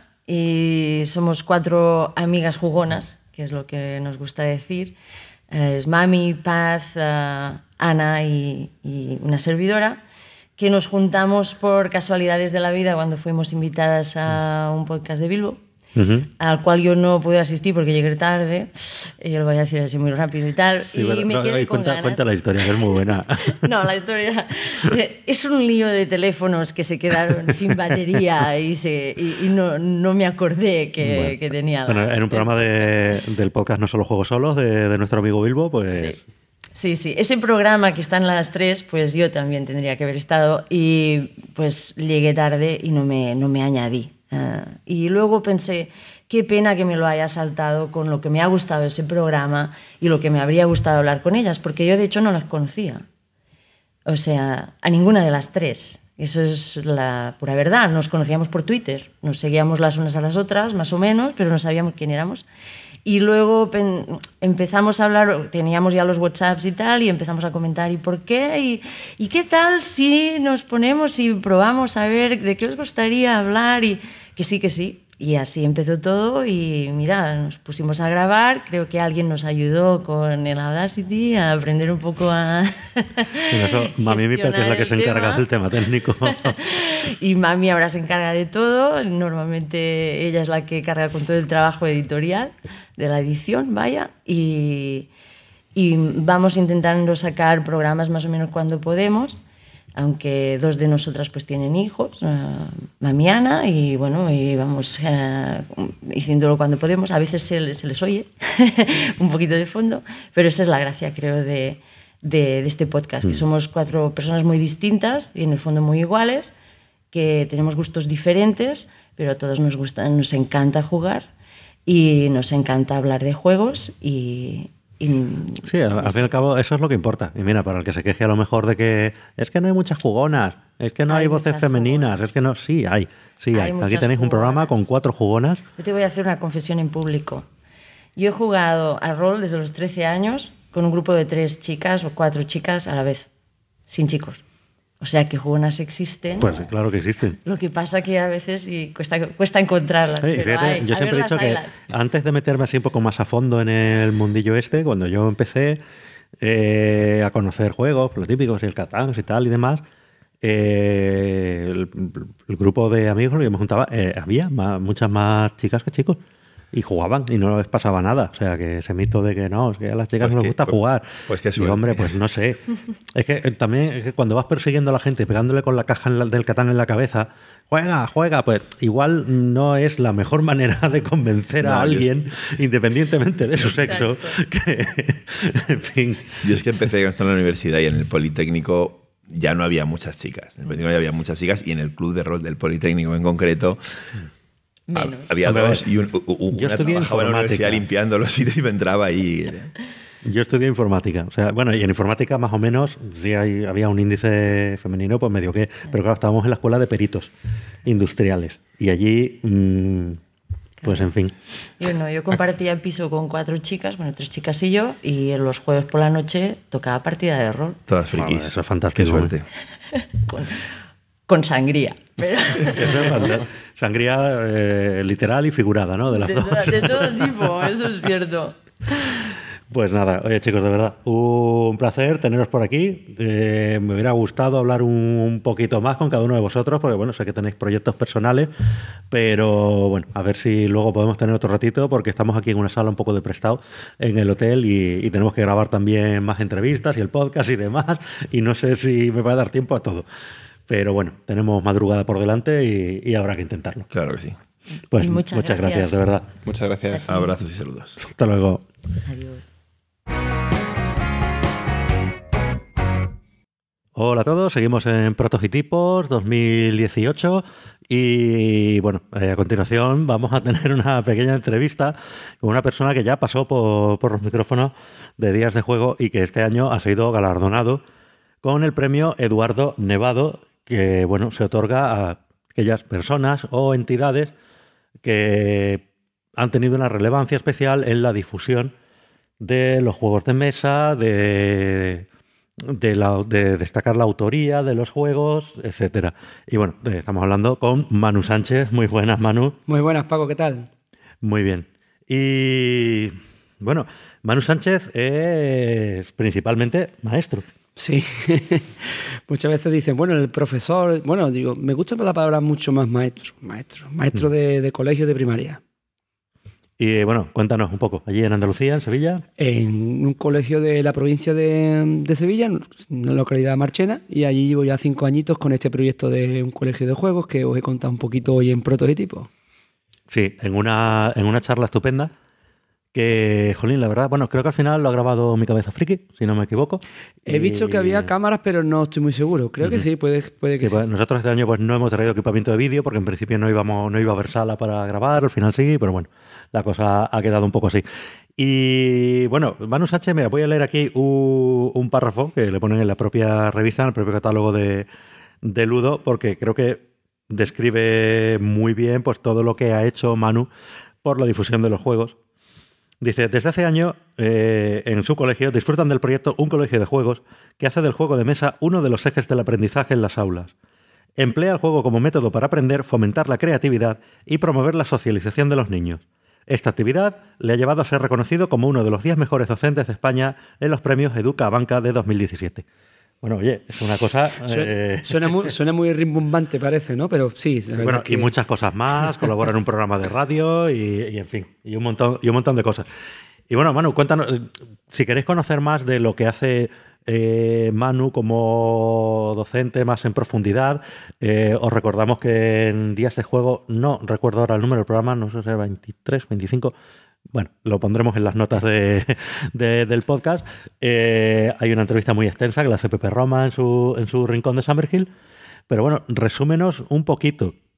y somos cuatro amigas jugonas, que es lo que nos gusta decir. Eh, es Mami, Paz, uh, Ana y, y una servidora, que nos juntamos por casualidades de la vida cuando fuimos invitadas a un podcast de Bilbo. Uh-huh. Al cual yo no pude asistir porque llegué tarde, yo lo voy a decir así muy rápido y tal, sí, y pero, me quedé no, con cuenta, ganas. Cuenta la historia, que es muy buena. No, la historia es un lío de teléfonos que se quedaron sin batería y, se, y, y no, no me acordé que, bueno, que tenía... Bueno, en un programa de, del podcast No Solo Juegos Solos, de, de nuestro amigo Bilbo, pues... Sí. Sí, sí. Ese programa que están las tres, pues yo también tendría que haber estado y pues llegué tarde y no me, no me añadí. Uh, y luego pensé, qué pena que me lo haya saltado con lo que me ha gustado ese programa y lo que me habría gustado hablar con ellas, porque yo de hecho no las conocía. O sea, a ninguna de las tres. Eso es la pura verdad. Nos conocíamos por Twitter, nos seguíamos las unas a las otras, más o menos, pero no sabíamos quién éramos. Y luego pen, empezamos a hablar, teníamos ya los WhatsApps y tal, y empezamos a comentar, ¿y por qué? ¿Y, y qué tal si nos ponemos y probamos a ver de qué os gustaría hablar? Y que sí, que sí. Y así empezó todo y mira, nos pusimos a grabar, creo que alguien nos ayudó con el Audacity a aprender un poco a... Eso, Mami mi Pez es la que se encarga tema. del tema técnico. Y Mami ahora se encarga de todo, normalmente ella es la que carga con todo el trabajo editorial de la edición, vaya, y, y vamos intentando sacar programas más o menos cuando podemos, aunque dos de nosotras pues tienen hijos, uh, Mami y Ana, y bueno, y vamos uh, diciéndolo cuando podemos. A veces se les, se les oye un poquito de fondo, pero esa es la gracia, creo, de, de, de este podcast, mm. que somos cuatro personas muy distintas y en el fondo muy iguales, que tenemos gustos diferentes, pero a todos nos gusta, nos encanta jugar y nos encanta hablar de juegos y, Y, Sí, al, al fin y al cabo eso es lo que importa. Y mira, para el que se queje a lo mejor de que es que no hay muchas jugonas, es que no hay, Hay voces muchas femeninas, jugonas. es que no, sí hay, sí Hay hay. Aquí muchas tenéis un programa jugonas. con cuatro jugonas. Yo te voy a hacer una confesión en público. Yo he jugado al rol desde los trece años con un grupo de tres chicas o cuatro chicas a la vez, sin chicos. O sea que jugonas existen. Pues sí, claro que existen. Lo que pasa que a veces y cuesta, cuesta encontrarlas. Sí, pero fíjate, hay, yo a siempre he verlas, dicho que haylas. antes de meterme así un poco más a fondo en el mundillo este, cuando yo empecé eh, a conocer juegos, los típicos, el Catán y tal y demás, eh, el, el grupo de amigos con los que me juntaba, eh, había más- muchas más chicas que chicos. Y jugaban y no les pasaba nada. O sea, que ese mito de que no, es que a las chicas Pues no les que- gusta pues- jugar. pues qué Y suerte. hombre, pues no sé. Es que eh, también es que cuando vas persiguiendo a la gente, pegándole con la caja en la- del Catán en la cabeza, juega, juega, pues igual no es la mejor manera de convencer No, a yo es alguien, independientemente de su sexo, que, en fin. Yo es que empecé en la universidad y en el Politécnico ya no había muchas chicas. En el Politécnico ya había muchas chicas y en el club de rol del Politécnico en concreto ha- Menos. había Hombre, dos y un, u- u- yo una estudié trabajaba en la universidad informática. limpiando los sitios y me entraba ahí. Yo estudié informática. O sea, bueno, y en informática más o menos sí hay- había un índice femenino, pues medio que. Pero claro, estábamos en la escuela de peritos industriales. Y allí, mm, pues en fin. Yo no, yo compartía piso con cuatro chicas, bueno, tres chicas y yo, y en los jueves por la noche tocaba partida de rol Todas frikis. Bueno, eso es fantástico, Qué suerte. con, con sangría. Pero, Eso es fanta- Sangría eh, literal y figurada, ¿no? De las de, dos. to- de todo tipo, eso es cierto. Pues nada, oye chicos, de verdad, un placer teneros por aquí. Eh, me hubiera gustado hablar un, un poquito más con cada uno de vosotros, porque bueno, sé que tenéis proyectos personales, pero bueno, a ver si luego podemos tener otro ratito, porque estamos aquí en una sala un poco de prestado en el hotel y, y tenemos que grabar también más entrevistas y el podcast y demás, y no sé si me va a dar tiempo a todo. Pero bueno, tenemos madrugada por delante y, y habrá que intentarlo. Claro que sí. Pues Y muchas muchas gracias, gracias. de verdad. Muchas gracias. Abrazos y saludos. Hasta luego. Adiós. Hola a todos, seguimos en Prototipos dos mil dieciocho y bueno, eh, a continuación vamos a tener una pequeña entrevista con una persona que ya pasó por, por los micrófonos de Días de Juego y que este año ha sido galardonado con el premio Eduardo Nevado, que bueno, se otorga a aquellas personas o entidades que han tenido una relevancia especial en la difusión de los juegos de mesa, de, de, la- de destacar la autoría de los juegos, etcétera. Y bueno, eh, estamos hablando con Manu Sánchez. Muy buenas, Manu. Muy buenas, Paco, ¿qué tal? Muy bien. Y bueno, Manu Sánchez es principalmente maestro. Sí, muchas veces dicen, bueno, el profesor, bueno, digo, me gusta la palabra mucho más maestro, maestro, maestro de, de colegio de primaria, Y bueno, cuéntanos un poco, allí en Andalucía, en Sevilla. en un colegio de la provincia de, de Sevilla, en la localidad de Marchena, y allí llevo ya cinco añitos con este proyecto de un colegio de juegos que os he contado un poquito hoy en Prototipo. Sí, en una, en una charla estupenda que, jolín, la verdad, bueno, creo que al final lo ha grabado Mi Cabeza Friki, si no me equivoco. He visto que había cámaras, pero no estoy muy seguro. Creo que sí, puede, puede que Sí, sí. pues nosotros este año pues no hemos traído equipamiento de vídeo porque en principio no íbamos no iba a haber sala para grabar, al final sí, pero bueno, la cosa ha quedado un poco así. Y bueno, Manu Sánchez, mira, voy a leer aquí un, un párrafo que le ponen en la propia revista, en el propio catálogo de, de Ludo, porque creo que describe muy bien pues todo lo que ha hecho Manu por la difusión de los juegos. Dice, desde hace años eh, en su colegio disfrutan del proyecto Un Colegio de Juegos que hace del juego de mesa uno de los ejes del aprendizaje en las aulas. Emplea el juego como método para aprender, fomentar la creatividad y promover la socialización de los niños. Esta actividad le ha llevado a ser reconocido como uno de los diez mejores docentes de España en los premios Educa Banca de dos mil diecisiete. Bueno, oye, es una cosa... eh, Suena, suena muy, suena muy rimbombante, parece, ¿no? Pero sí, la verdad bueno, que- y muchas cosas más, colabora en un programa de radio y, y, en fin, y un montón, y un montón de cosas. Y bueno, Manu, cuéntanos, eh, si queréis conocer más de lo que hace eh, Manu como docente más en profundidad, eh, os recordamos que en Días de Juego, no recuerdo ahora el número del programa, no sé si es veintitrés, veinticinco, bueno, lo pondremos en las notas de, de- del podcast. Eh, hay una entrevista muy extensa que la hace Pepe Roma en su, en su rincón de Summerhill. Pero bueno, resúmenos un poquito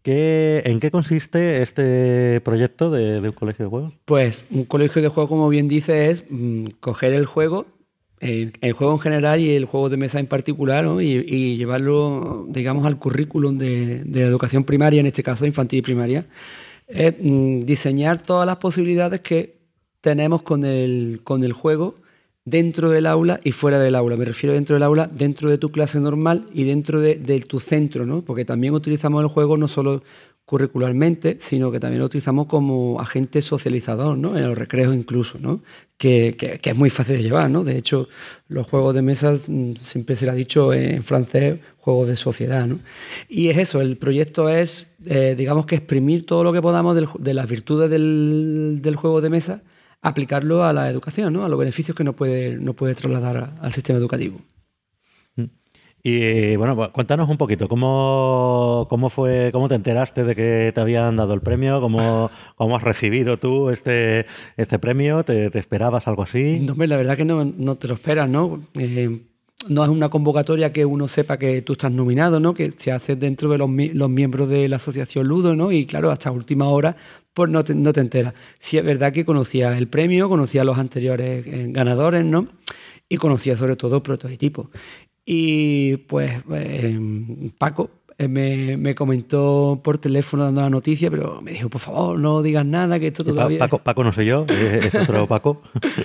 ¿qué, ¿en qué consiste este proyecto de, de un colegio de juegos? Pues un colegio de juegos, como bien dice, es mmm, coger el juego, el, el juego en general y el juego de mesa en particular, ¿no? y, y llevarlo, digamos, al currículum de, de educación primaria, en este caso infantil y primaria. Es mmm, diseñar todas las posibilidades que tenemos con el, con el juego dentro del aula y fuera del aula. Me refiero dentro del aula, dentro de tu clase normal y dentro de, de tu centro, ¿no? Porque también utilizamos el juego no solo curricularmente, sino que también lo utilizamos como agente socializador, ¿no? En los recreos incluso, ¿no? Que, que, que es muy fácil de llevar, ¿no? De hecho, los juegos de mesa, siempre se le ha dicho en francés, juegos de sociedad, ¿no? Y es eso, el proyecto es, eh, digamos que exprimir todo lo que podamos del, de las virtudes del, del juego de mesa, aplicarlo a la educación, ¿no? A los beneficios que nos puede, nos puede trasladar al sistema educativo. Y bueno, cuéntanos un poquito, ¿cómo, cómo fue, cómo te enteraste de que te habían dado el premio? ¿Cómo, cómo has recibido tú este, este premio? ¿Te, ¿Te esperabas algo así? No, la verdad que no, no te lo esperas, ¿no? Eh, no es una convocatoria que uno sepa que tú estás nominado, ¿no? Que se hace dentro de los, los miembros de la asociación Ludo, ¿no? Y claro, hasta última hora pues no te, no te enteras. Sí es verdad que conocía el premio, conocía a los anteriores eh, ganadores, ¿no? Y conocía sobre todo prototipos. Y pues eh, Paco eh, me, me comentó por teléfono dando la noticia, pero me dijo, por favor, no digas nada, que esto todavía... Paco, Paco no soy yo, es otro Paco.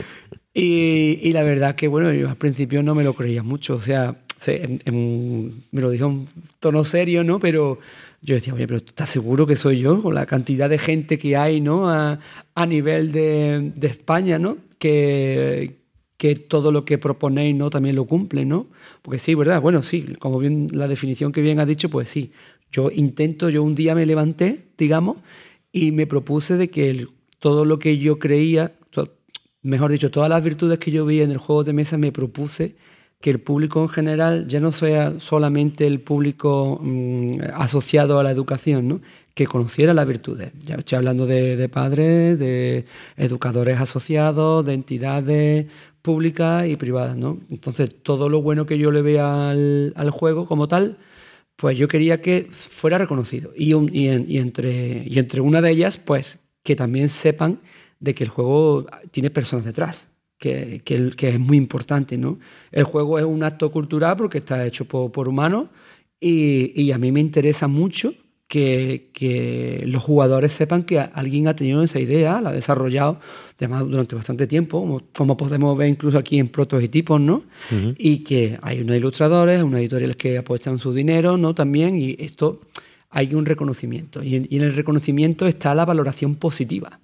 y, y la verdad que, bueno, yo al principio no me lo creía mucho, o sea, se, en, en, me lo dijo en tono serio, ¿no? Pero yo decía, oye, pero ¿tú estás seguro que soy yo? Con la cantidad de gente que hay, ¿no? A, a nivel de, de España, ¿no? Que... que todo lo que proponéis, ¿no? También lo cumple, ¿no? Porque sí, ¿verdad? Bueno, sí, como bien la definición que bien has dicho, pues sí. Yo intento, yo un día me levanté, digamos, y me propuse de que el, todo lo que yo creía, to, mejor dicho, todas las virtudes que yo veía en el juego de mesa, me propuse que el público en general ya no sea solamente el público mmm, asociado a la educación, ¿no? Que conociera las virtudes. Ya estoy hablando de, de padres, de educadores asociados, de entidades públicas y privadas, ¿no? Entonces, todo lo bueno que yo le vea al, al juego como tal, pues yo quería que fuera reconocido. Y, un, y, en, y, entre, y entre una de ellas, pues que también sepan de que el juego tiene personas detrás. Que, que, que es muy importante, ¿no? El juego es un acto cultural porque está hecho por, por humanos y, y a mí me interesa mucho que, que los jugadores sepan que alguien ha tenido esa idea, la ha desarrollado además durante bastante tiempo, como, como podemos ver incluso aquí en prototipos, ¿no? Uh-huh. Y que hay unos ilustradores, unas editoriales que apuestan su dinero, ¿no? También, y esto hay un reconocimiento. Y en, y en el reconocimiento está la valoración positiva.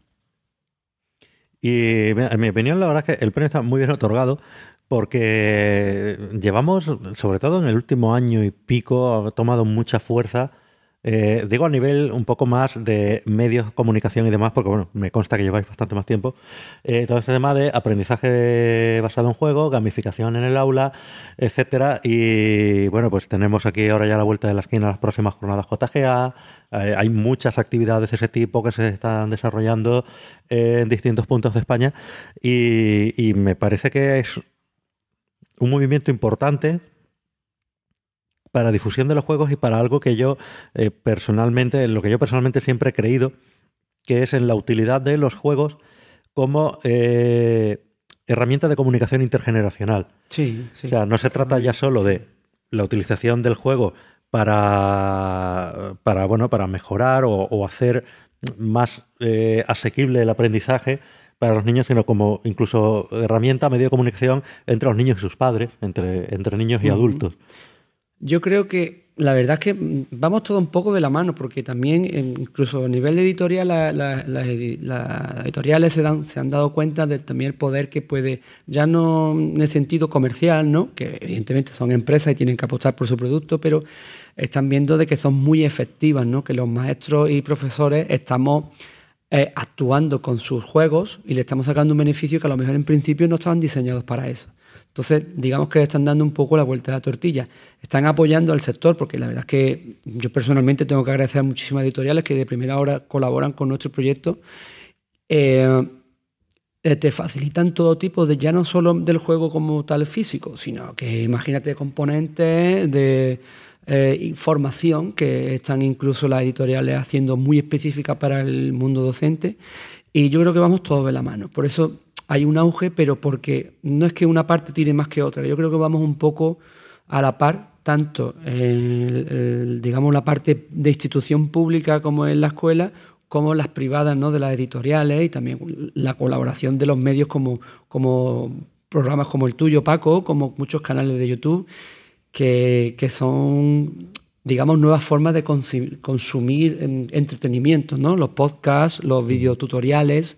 Y en mi opinión, la verdad es que el premio está muy bien otorgado porque llevamos, sobre todo en el último año y pico, ha tomado mucha fuerza, eh, digo a nivel un poco más de medios, comunicación y demás, porque bueno, me consta que lleváis bastante más tiempo, eh, todo este tema de aprendizaje basado en juego, gamificación en el aula, etcétera. Y bueno, pues tenemos aquí ahora ya a la vuelta de la esquina las próximas jornadas J G A. Eh, hay muchas actividades de ese tipo que se están desarrollando eh, en distintos puntos de España y, y me parece que es un movimiento importante para difusión de los juegos y para algo que yo eh, personalmente, en lo que yo personalmente siempre he creído, que es en la utilidad de los juegos como eh, herramienta de comunicación intergeneracional. Sí, sí. O sea, no se trata ya solo de la utilización del juego para, para, bueno, para mejorar o, o hacer más eh, asequible el aprendizaje para los niños, sino como incluso herramienta, medio de comunicación entre los niños y sus padres, entre, entre niños y uh-huh. adultos. Yo creo que la verdad es que vamos todo un poco de la mano, porque también incluso a nivel editorial la, la, la, las editoriales se, dan, se han dado cuenta de también el poder que puede, ya no en el sentido comercial, ¿no? Que evidentemente son empresas y tienen que apostar por su producto, pero están viendo de que son muy efectivas, ¿no? Que los maestros y profesores estamos eh, actuando con sus juegos y le estamos sacando un beneficio que a lo mejor en principio no estaban diseñados para eso. Entonces, digamos que le están dando un poco la vuelta a la tortilla. Están apoyando al sector, porque la verdad es que yo personalmente tengo que agradecer a muchísimas editoriales que de primera hora colaboran con nuestro proyecto. Eh, te facilitan todo tipo de, ya no solo del juego como tal físico, sino que imagínate componentes de eh, formación que están incluso las editoriales haciendo muy específicas para el mundo docente, y yo creo que vamos todos de la mano. Por eso hay un auge, pero porque no es que una parte tire más que otra. Yo creo que vamos un poco a la par, tanto en el, digamos, la parte de institución pública como en la escuela, como las privadas, ¿no?, de las editoriales, y también la colaboración de los medios como, como programas como el tuyo, Paco, como muchos canales de YouTube, que, que son, digamos, nuevas formas de consumir, consumir entretenimiento, ¿no? Los podcasts, los videotutoriales,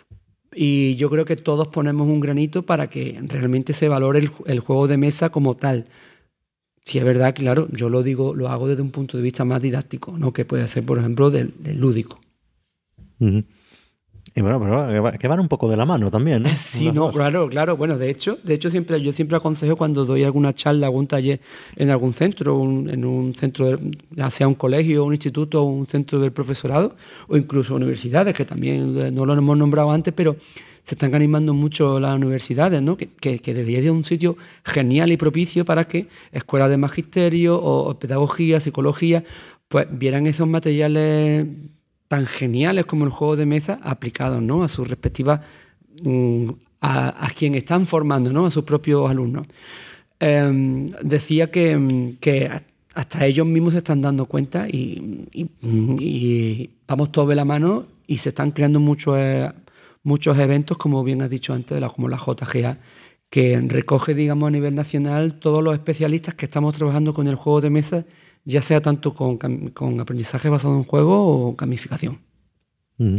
y yo creo que todos ponemos un granito para que realmente se valore el, el juego de mesa como tal. Si es verdad, claro, yo lo digo, lo hago desde un punto de vista más didáctico, ¿no?, que puede ser, por ejemplo, del, del lúdico. Uh-huh. Y bueno, pero que van un poco de la mano también, ¿no? Sí, no, claro, claro. Bueno, de hecho, de hecho siempre, yo siempre aconsejo cuando doy alguna charla, algún taller en algún centro, un, en un centro, ya sea un colegio, un instituto, un centro del profesorado, o incluso universidades, que también no lo hemos nombrado antes, pero se están animando mucho las universidades, ¿no? Que, que, que debería ser un sitio genial y propicio para que escuelas de magisterio o, o pedagogía, psicología, pues vieran esos materiales tan geniales como el juego de mesa aplicados, ¿no?, a sus respectivas, mm, a, a quien están formando, ¿no?, a sus propios alumnos. Eh, decía que, que hasta ellos mismos se están dando cuenta y, y, y vamos todos de la mano, y se están creando muchos, eh, muchos eventos, como bien has dicho antes, como la J G A, que recoge, digamos, a nivel nacional todos los especialistas que estamos trabajando con el juego de mesa, ya sea tanto con, con aprendizaje basado en juego o gamificación. Mm.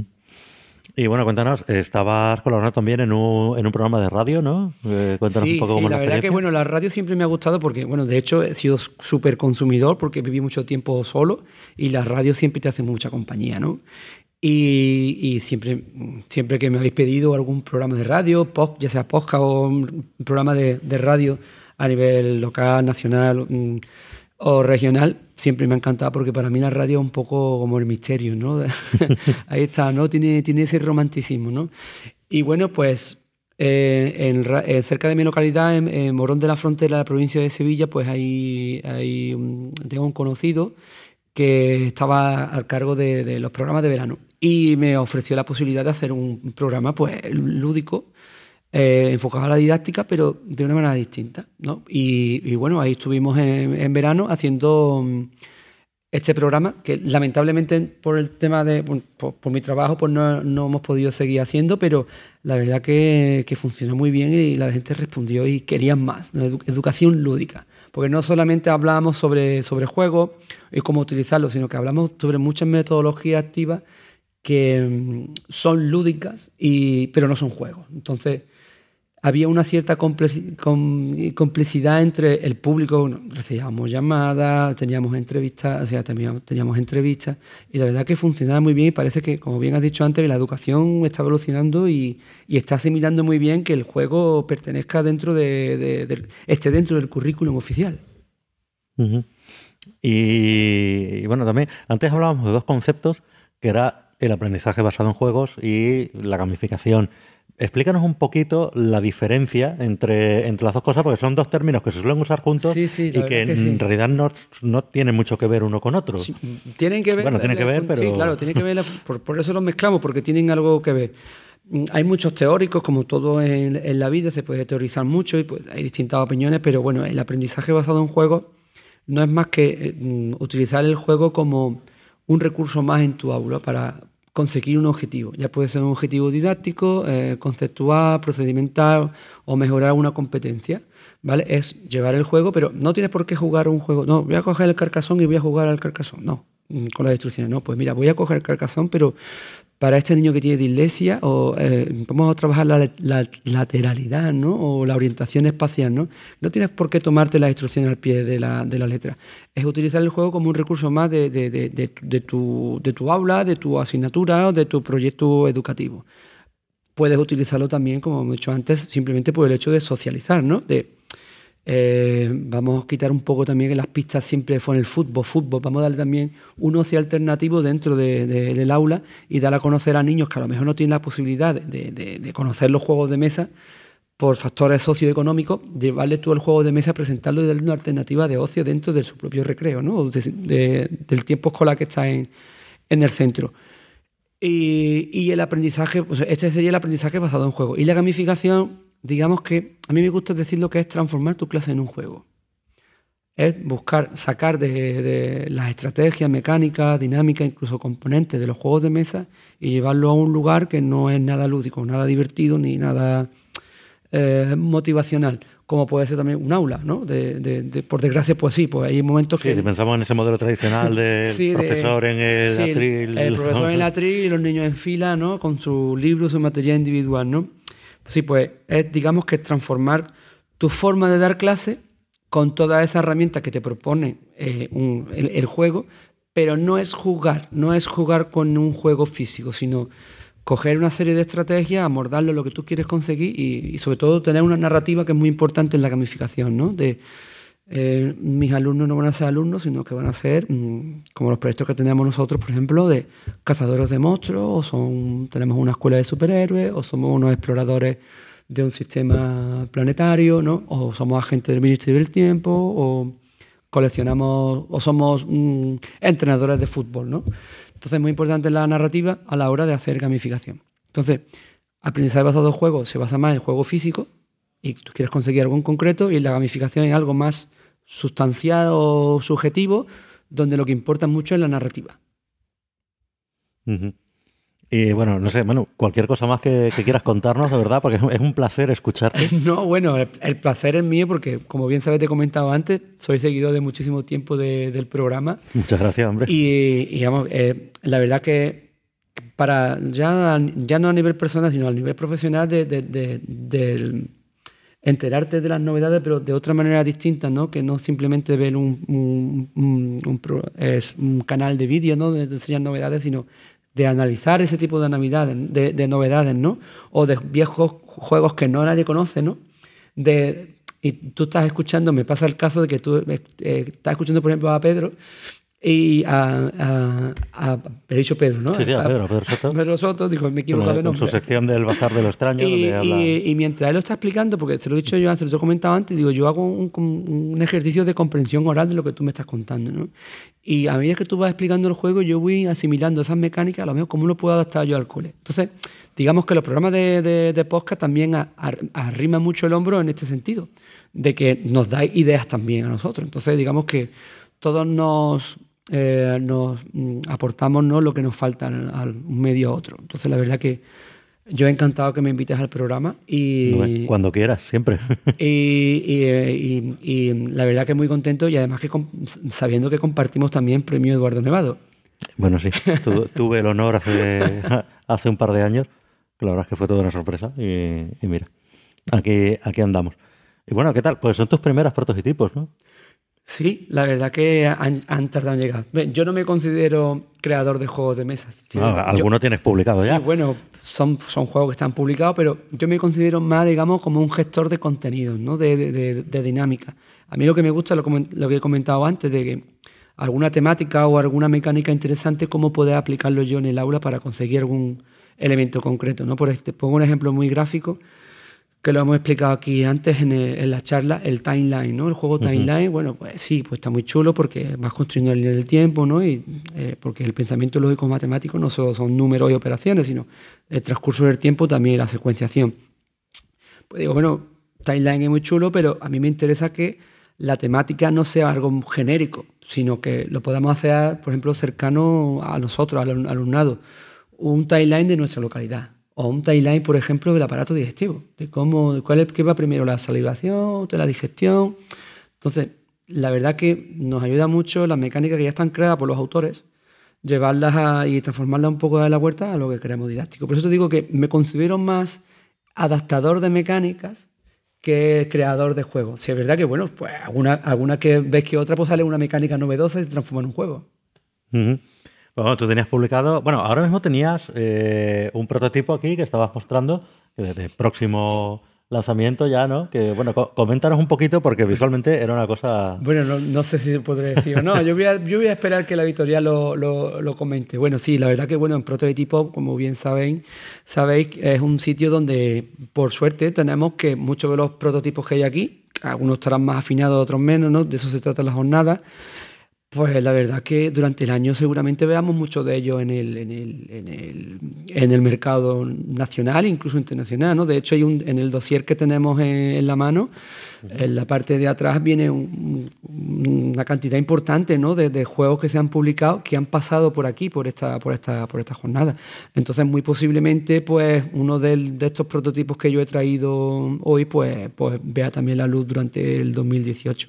Y bueno, cuéntanos, estabas colaborando también en un, en un programa de radio, ¿no? Eh, cuéntanos sí, un poco sí, cómo la es la verdad que bueno, la radio siempre me ha gustado porque, bueno, de hecho he sido súper consumidor porque viví mucho tiempo solo, y la radio siempre te hace mucha compañía, ¿no? Y, y siempre, siempre que me habéis pedido algún programa de radio, post, ya sea podcast o un programa de, de radio a nivel local, nacional, mmm, o regional, siempre me ha encantado, porque para mí la radio es un poco como el misterio, ¿no? Ahí está, ¿no? Tiene, tiene ese romanticismo, ¿no? Y bueno, pues eh, en, eh, cerca de mi localidad, en, en Morón de la Frontera, la provincia de Sevilla, pues hay, hay un, tengo un conocido que estaba al cargo de, de los programas de verano, y me ofreció la posibilidad de hacer un programa pues lúdico, Eh, enfocado a la didáctica, pero de una manera distinta, ¿no? Y, y bueno, ahí estuvimos en, en verano haciendo um, este programa, que lamentablemente por el tema de, por, por mi trabajo, pues no, no hemos podido seguir haciendo, pero la verdad que, que funcionó muy bien y la gente respondió y querían más, ¿no? Edu- educación lúdica. Porque no solamente hablamos sobre, sobre juegos y cómo utilizarlos, sino que hablamos sobre muchas metodologías activas que um, son lúdicas, y, pero no son juegos. Entonces, había una cierta complicidad entre el público. Bueno, recibíamos llamadas, teníamos entrevistas, o sea, teníamos, teníamos entrevistas, y la verdad que funcionaba muy bien, y parece que, como bien has dicho antes, la educación está evolucionando y, y está asimilando muy bien que el juego pertenezca dentro de, de, de esté dentro del currículum oficial. Uh-huh. Y, y bueno, también, antes hablábamos de dos conceptos, que era el aprendizaje basado en juegos y la gamificación. Explícanos un poquito la diferencia entre, entre las dos cosas, porque son dos términos que se suelen usar juntos, sí, sí, y que, que en sí. realidad no, no tienen mucho que ver uno con otro. Sí, tienen que ver. Bueno, tienen que ver, pero... Sí, claro, tienen que ver, por, por eso los mezclamos, porque tienen algo que ver. Hay muchos teóricos, como todo en, en la vida, se puede teorizar mucho y pues hay distintas opiniones, pero bueno, el aprendizaje basado en juegos no es más que eh, utilizar el juego como un recurso más en tu aula para conseguir un objetivo. Ya puede ser un objetivo didáctico, eh, conceptual, procedimental, o mejorar una competencia, ¿vale? Es llevar el juego, pero no tienes por qué jugar un juego. No, voy a coger el Carcassonne y voy a jugar al Carcassonne. No, con las instrucciones. No, pues mira, voy a coger el Carcassonne, pero para este niño que tiene dislexia, o eh, vamos a trabajar la, la lateralidad, ¿no? O la orientación espacial, ¿no? No tienes por qué tomarte las instrucciones al pie de la, de la letra. Es utilizar el juego como un recurso más de, de, de, de, de, tu, de tu aula, de tu asignatura o de tu proyecto educativo. Puedes utilizarlo también, como hemos dicho antes, simplemente por el hecho de socializar, ¿no? De, Eh, vamos a quitar un poco también que las pistas siempre fueron el fútbol, fútbol. Vamos a darle también un ocio alternativo dentro de, de, del aula y dar a conocer a niños que a lo mejor no tienen la posibilidad de, de, de conocer los juegos de mesa, por factores socioeconómicos, llevarle tú el juego de mesa, presentarlo y darle una alternativa de ocio dentro de su propio recreo, ¿no? De, de, del tiempo escolar que está en, en el centro. Y, y el aprendizaje, pues este sería el aprendizaje basado en juego. Y la gamificación, digamos que a mí me gusta decir lo que es transformar tu clase en un juego. Es buscar, sacar de, de las estrategias, mecánicas, dinámicas, incluso componentes de los juegos de mesa y llevarlo a un lugar que no es nada lúdico, nada divertido ni nada eh, motivacional, como puede ser también un aula, ¿no? De, de, de, por desgracia, pues sí, pues hay momentos sí, que... si pensamos en ese modelo tradicional del sí, profesor de, en el sí, atril... El profesor en el atril y los niños en fila, ¿no? Con su libro, su material individual, ¿no? Pues sí, pues es, digamos que transformar tu forma de dar clase con todas esas herramientas que te propone eh, un, el, el juego, pero no es jugar, no es jugar con un juego físico, sino coger una serie de estrategias, amordarlo lo que tú quieres conseguir y, y sobre todo tener una narrativa que es muy importante en la gamificación, ¿no? De eh, mis alumnos no van a ser alumnos, sino que van a ser mmm, como los proyectos que tenemos nosotros, por ejemplo, de cazadores de monstruos, o son, tenemos una escuela de superhéroes, o somos unos exploradores de un sistema planetario, ¿no? O somos agentes del Ministerio del Tiempo, o coleccionamos, o somos mmm, entrenadores de fútbol, ¿no? Entonces es muy importante la narrativa a la hora de hacer gamificación. Entonces, aprendizaje basado en juego se basa más en el juego físico y tú quieres conseguir algo en concreto, y la gamificación es algo más sustancial o subjetivo, donde lo que importa mucho es la narrativa. Uh-huh. Y bueno, no sé, bueno, cualquier cosa más que, que quieras contarnos, de verdad, porque es un placer escucharte. No, bueno, el, el placer es mío porque, como bien sabes, te he comentado antes, soy seguidor de muchísimo tiempo de, del programa. Muchas gracias, hombre. Y, y digamos, eh, la verdad que para ya, ya no a nivel personal, sino a nivel profesional, de, de, de, de enterarte de las novedades, pero de otra manera distinta, ¿no? Que no simplemente ver un, un, un, un, un, es un canal de vídeo, ¿no? De enseñar novedades, sino de analizar ese tipo de novedades, de, de novedades, ¿no? O de viejos juegos que no nadie conoce, ¿no? De, y tú estás escuchando, me pasa el caso de que tú eh, estás escuchando, por ejemplo, a Pedro y a, a, a he dicho Pedro, ¿no? Sí, sí, a Pedro, Pedro Soto. Pedro Soto, digo, me he equivocado de nombre. Con su sección del Bazar de lo Extraño. Y, donde habla... y, y mientras él lo está explicando, porque te lo he dicho yo antes, te lo he comentado antes, digo, yo hago un, un ejercicio de comprensión oral de lo que tú me estás contando, ¿no? Y a medida que tú vas explicando el juego, yo voy asimilando esas mecánicas, a lo mejor cómo lo puedo adaptar yo al cole. Entonces, digamos que los programas de, de, de podcast también a, a, arriman mucho el hombro en este sentido, de que nos da ideas también a nosotros. Entonces, digamos que todos nos... Eh, nos mm, aportamos, ¿no?, lo que nos falta a un medio a otro. Entonces, la verdad que yo he encantado que me invites al programa y cuando quieras, siempre. Y, y, y, y la verdad que muy contento, y además que sabiendo que compartimos también Premio Eduardo Nevado. Bueno, sí, tu, tuve el honor hace, hace un par de años, que la verdad es que fue toda una sorpresa y, y mira, aquí, aquí andamos. Y bueno, ¿qué tal? Pues son tus primeros prototipos, ¿no? Sí, la verdad que han, han tardado en llegar. Yo no me considero creador de juegos de mesa. No, algunos tienes publicado ya. Sí, bueno, son, son juegos que están publicados, pero yo me considero más, digamos, como un gestor de contenidos, ¿no? de, de, de, de dinámica. A mí lo que me gusta es lo, lo que he comentado antes, de que alguna temática o alguna mecánica interesante, cómo poder aplicarlo yo en el aula para conseguir algún elemento concreto, ¿no? Por este, pongo un ejemplo muy gráfico, que lo hemos explicado aquí antes en, el, en la charla, el timeline, ¿no? El juego timeline, uh-huh. Bueno, pues sí, pues está muy chulo porque vas construyendo la línea del tiempo, ¿no? Y, eh, porque el pensamiento lógico matemático no solo son números y operaciones, sino el transcurso del tiempo también y la secuenciación. Pues digo, bueno, timeline es muy chulo, pero a mí me interesa que la temática no sea algo genérico, sino que lo podamos hacer, por ejemplo, cercano a nosotros, al alumnado. Un timeline de nuestra localidad. O un timeline, por ejemplo, del aparato digestivo, de cómo, cuál es, qué va primero, la salivación, de la digestión. Entonces, la verdad que nos ayuda mucho las mecánicas que ya están creadas por los autores, llevarlas a, y transformarlas un poco de la huerta a lo que queremos didáctico. Por eso te digo que me considero más adaptador de mecánicas que creador de juegos. Si es verdad que, bueno, pues alguna, alguna que ves que otra, pues sale una mecánica novedosa y se transforma en un juego. Uh-huh. Bueno, tú tenías publicado... Bueno, ahora mismo tenías eh, un prototipo aquí que estabas mostrando, que de próximo lanzamiento ya, ¿no? Que, bueno, co- coméntanos un poquito porque visualmente era una cosa... Bueno, no, no sé si podré decir o no. Yo voy a, yo voy a esperar que la editorial lo, lo, lo comente. Bueno, sí, la verdad que bueno, en Prototypo, como bien sabéis, sabéis, es un sitio donde, por suerte, tenemos que muchos de los prototipos que hay aquí, algunos estarán más afinados, otros menos, ¿no? De eso se trata la jornada. Pues la verdad que durante el año seguramente veamos muchos de ellos en el, en el, en el, en el mercado nacional, incluso internacional, ¿no? De hecho, hay un, en el dossier que tenemos en, en la mano, uh-huh. en la parte de atrás viene un, una cantidad importante, ¿no? de, de juegos que se han publicado que han pasado por aquí, por esta, por esta, por esta jornada. Entonces, muy posiblemente, pues, uno de, de estos prototipos que yo he traído hoy, pues, pues vea también la luz durante el dos mil dieciocho.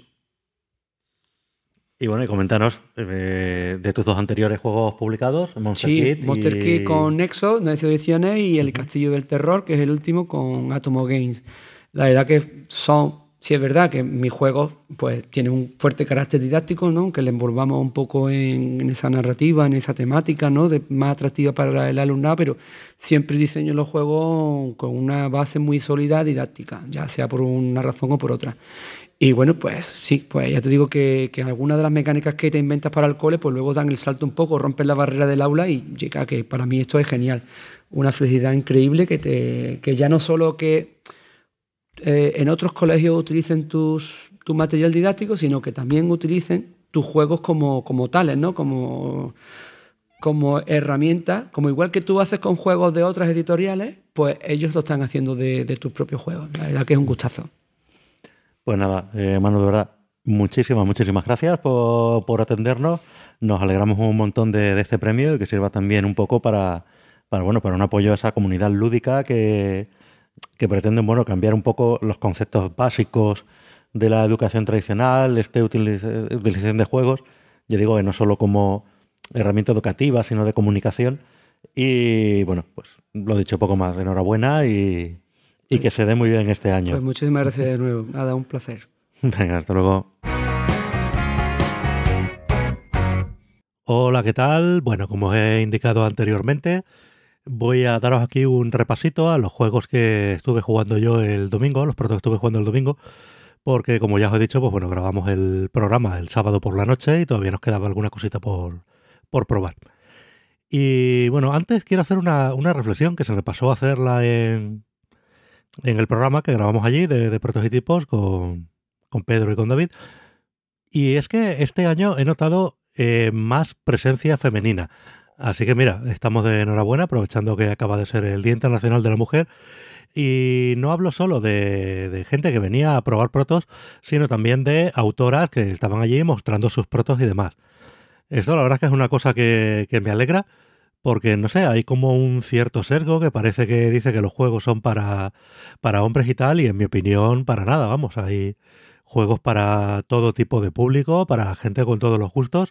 Y bueno, y coméntanos eh, de tus dos anteriores juegos publicados, Monster sí, Kid. Monster y... Kid con Nexo, nueve ediciones, y El Castillo del Terror, que es el último, con Atomo Games. La verdad que son, sí es verdad que mis juegos pues tienen un fuerte carácter didáctico, ¿no? Que le envolvamos un poco en, en esa narrativa, en esa temática, ¿no? De, más atractiva para el alumnado, pero siempre diseño los juegos con una base muy sólida didáctica, ya sea por una razón o por otra. Y bueno, pues sí, pues ya te digo que, que algunas de las mecánicas que te inventas para el cole, pues luego dan el salto un poco, rompen la barrera del aula y llega que para mí esto es genial. Una felicidad increíble que, te, que ya no solo que eh, en otros colegios utilicen tus, tu material didáctico, sino que también utilicen tus juegos como, como tales, ¿no? Como, como herramientas, como igual que tú haces con juegos de otras editoriales, pues ellos lo están haciendo de, de tus propios juegos. La verdad que es un gustazo. Pues nada, eh, Manu, de verdad, muchísimas, muchísimas gracias por, por atendernos. Nos alegramos un montón de, de este premio y que sirva también un poco para, para, bueno, para un apoyo a esa comunidad lúdica que, que pretenden bueno, cambiar un poco los conceptos básicos de la educación tradicional, este utiliz- utilización de juegos, yo digo que no solo como herramienta educativa, sino de comunicación. Y bueno, pues lo dicho, poco más. Enhorabuena y... Y que se dé muy bien este año. Pues muchísimas gracias de nuevo. Nada, un placer. Venga, hasta luego. Hola, ¿qué tal? Bueno, como os he indicado anteriormente, voy a daros aquí un repasito a los juegos que estuve jugando yo el domingo, los protos que estuve jugando el domingo, porque como ya os he dicho, pues bueno, grabamos el programa el sábado por la noche y todavía nos quedaba alguna cosita por, por probar. Y bueno, antes quiero hacer una, una reflexión que se me pasó a hacerla en... en el programa que grabamos allí de, de prototipos con, con Pedro y con David. Y es que este año he notado eh, más presencia femenina. Así que mira, estamos de enhorabuena, aprovechando que acaba de ser el Día Internacional de la Mujer. Y no hablo solo de, de gente que venía a probar protos, sino también de autoras que estaban allí mostrando sus protos y demás. Esto la verdad es que es una cosa que, que me alegra, porque, no sé, hay como un cierto sesgo que parece que dice que los juegos son para, para hombres y tal, y en mi opinión, para nada, vamos. Hay juegos para todo tipo de público, para gente con todos los gustos,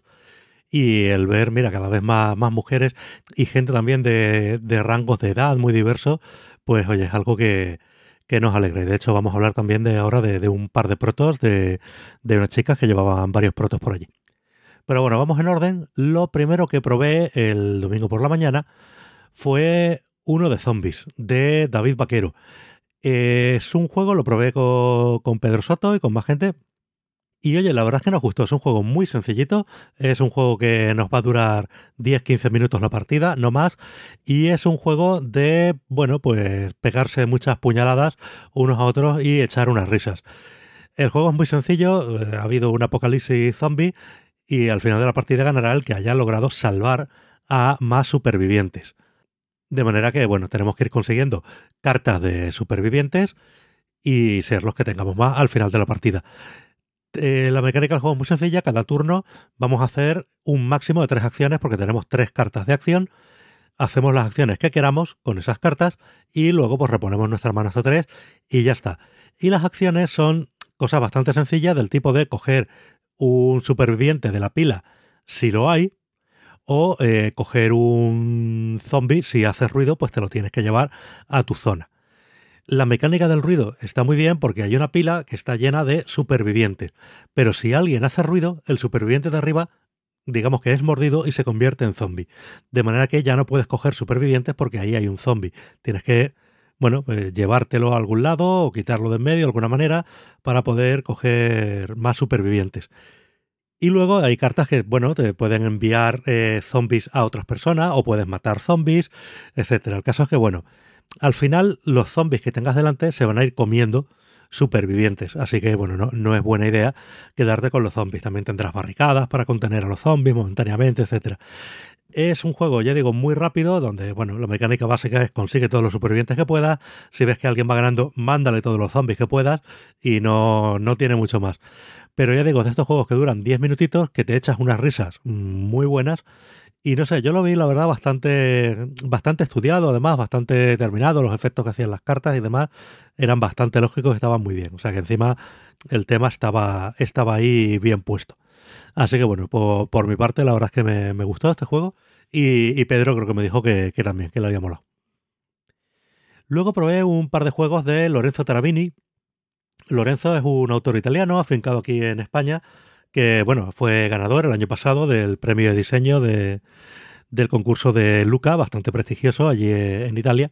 y el ver, mira, cada vez más, más mujeres y gente también de, de rangos de edad muy diversos, pues, oye, es algo que, que nos alegra. Y de hecho, vamos a hablar también de ahora de, de un par de protos, de, de unas chicas que llevaban varios protos por allí. Pero bueno, vamos en orden. Lo primero que probé el domingo por la mañana fue uno de zombies, de David Vaquero. Eh, es un juego, lo probé con, con Pedro Soto y con más gente. Y oye, la verdad es que nos gustó. Es un juego muy sencillito. Es un juego que nos va a durar diez a quince minutos la partida, no más. Y es un juego de, bueno, pues pegarse muchas puñaladas unos a otros y echar unas risas. El juego es muy sencillo. Ha habido un apocalipsis zombie. Y al final de la partida ganará el que haya logrado salvar a más supervivientes. De manera que, bueno, tenemos que ir consiguiendo cartas de supervivientes y ser los que tengamos más al final de la partida. Eh, la mecánica del juego es muy sencilla. Cada turno vamos a hacer un máximo de tres acciones porque tenemos tres cartas de acción. Hacemos las acciones que queramos con esas cartas y luego pues reponemos nuestras manos a tres y ya está. Y las acciones son cosas bastante sencillas del tipo de coger un superviviente de la pila si lo hay, o eh, coger un zombie, si hace ruido, pues te lo tienes que llevar a tu zona. La mecánica del ruido está muy bien porque hay una pila que está llena de supervivientes, pero si alguien hace ruido, el superviviente de arriba, digamos que es mordido y se convierte en zombie. De manera que ya no puedes coger supervivientes porque ahí hay un zombie. Tienes que bueno, pues llevártelo a algún lado o quitarlo de en medio de alguna manera para poder coger más supervivientes. Y luego hay cartas que, bueno, te pueden enviar eh, zombies a otras personas o puedes matar zombies, etcétera. El caso es que, bueno, al final los zombies que tengas delante se van a ir comiendo supervivientes. Así que, bueno, no, no es buena idea quedarte con los zombies. También tendrás barricadas para contener a los zombies momentáneamente, etcétera. Es un juego, ya digo, muy rápido, donde, bueno, la mecánica básica es consigue todos los supervivientes que puedas. Si ves que alguien va ganando, mándale todos los zombies que puedas y no, no tiene mucho más. Pero ya digo, de estos juegos que duran diez minutitos, que te echas unas risas muy buenas. Y no sé, yo lo vi, la verdad, bastante, bastante estudiado, además, bastante terminado. Los efectos que hacían las cartas y demás eran bastante lógicos y estaban muy bien. O sea que encima el tema estaba, estaba ahí bien puesto. Así que bueno, por, por mi parte, la verdad es que me, me gustó este juego. Y, y Pedro creo que me dijo que, que también, que le había molado. Luego probé un par de juegos de Lorenzo Tarabini. Lorenzo es un autor italiano afincado aquí en España que, bueno, fue ganador el año pasado del premio de diseño de, del concurso de Luca, bastante prestigioso allí en Italia.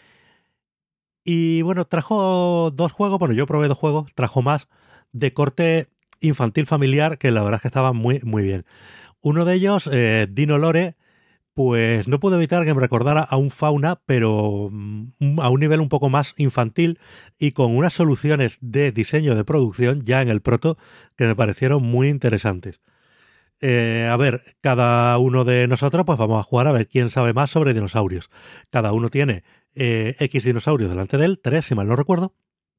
Y bueno, trajo dos juegos, bueno, yo probé dos juegos, trajo más de corte infantil familiar que la verdad es que estaban muy, muy bien. Uno de ellos, eh, Dino Lore, pues no pude evitar que me recordara a un Fauna, pero a un nivel un poco más infantil y con unas soluciones de diseño de producción ya en el proto que me parecieron muy interesantes. Eh, a ver, cada uno de nosotros pues vamos a jugar a ver quién sabe más sobre dinosaurios. Cada uno tiene eh, X dinosaurios delante de él, tres si mal no recuerdo.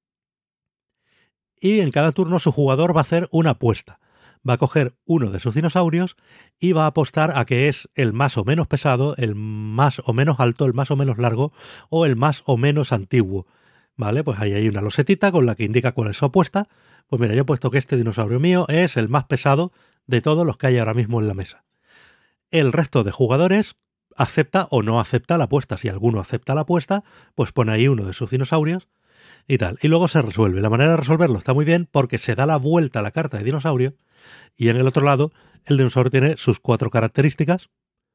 Y en cada turno su jugador va a hacer una apuesta. Va a coger uno de sus dinosaurios y va a apostar a que es el más o menos pesado, el más o menos alto, el más o menos largo o el más o menos antiguo. ¿Vale? Pues ahí hay una losetita con la que indica cuál es su apuesta. Pues mira, yo he puesto que este dinosaurio mío es el más pesado de todos los que hay ahora mismo en la mesa. El resto de jugadores acepta o no acepta la apuesta. Si alguno acepta la apuesta, pues pone ahí uno de sus dinosaurios y tal. Y luego se resuelve. La manera de resolverlo está muy bien porque se da la vuelta a la carta de dinosaurio y en el otro lado el dinosaurio tiene sus cuatro características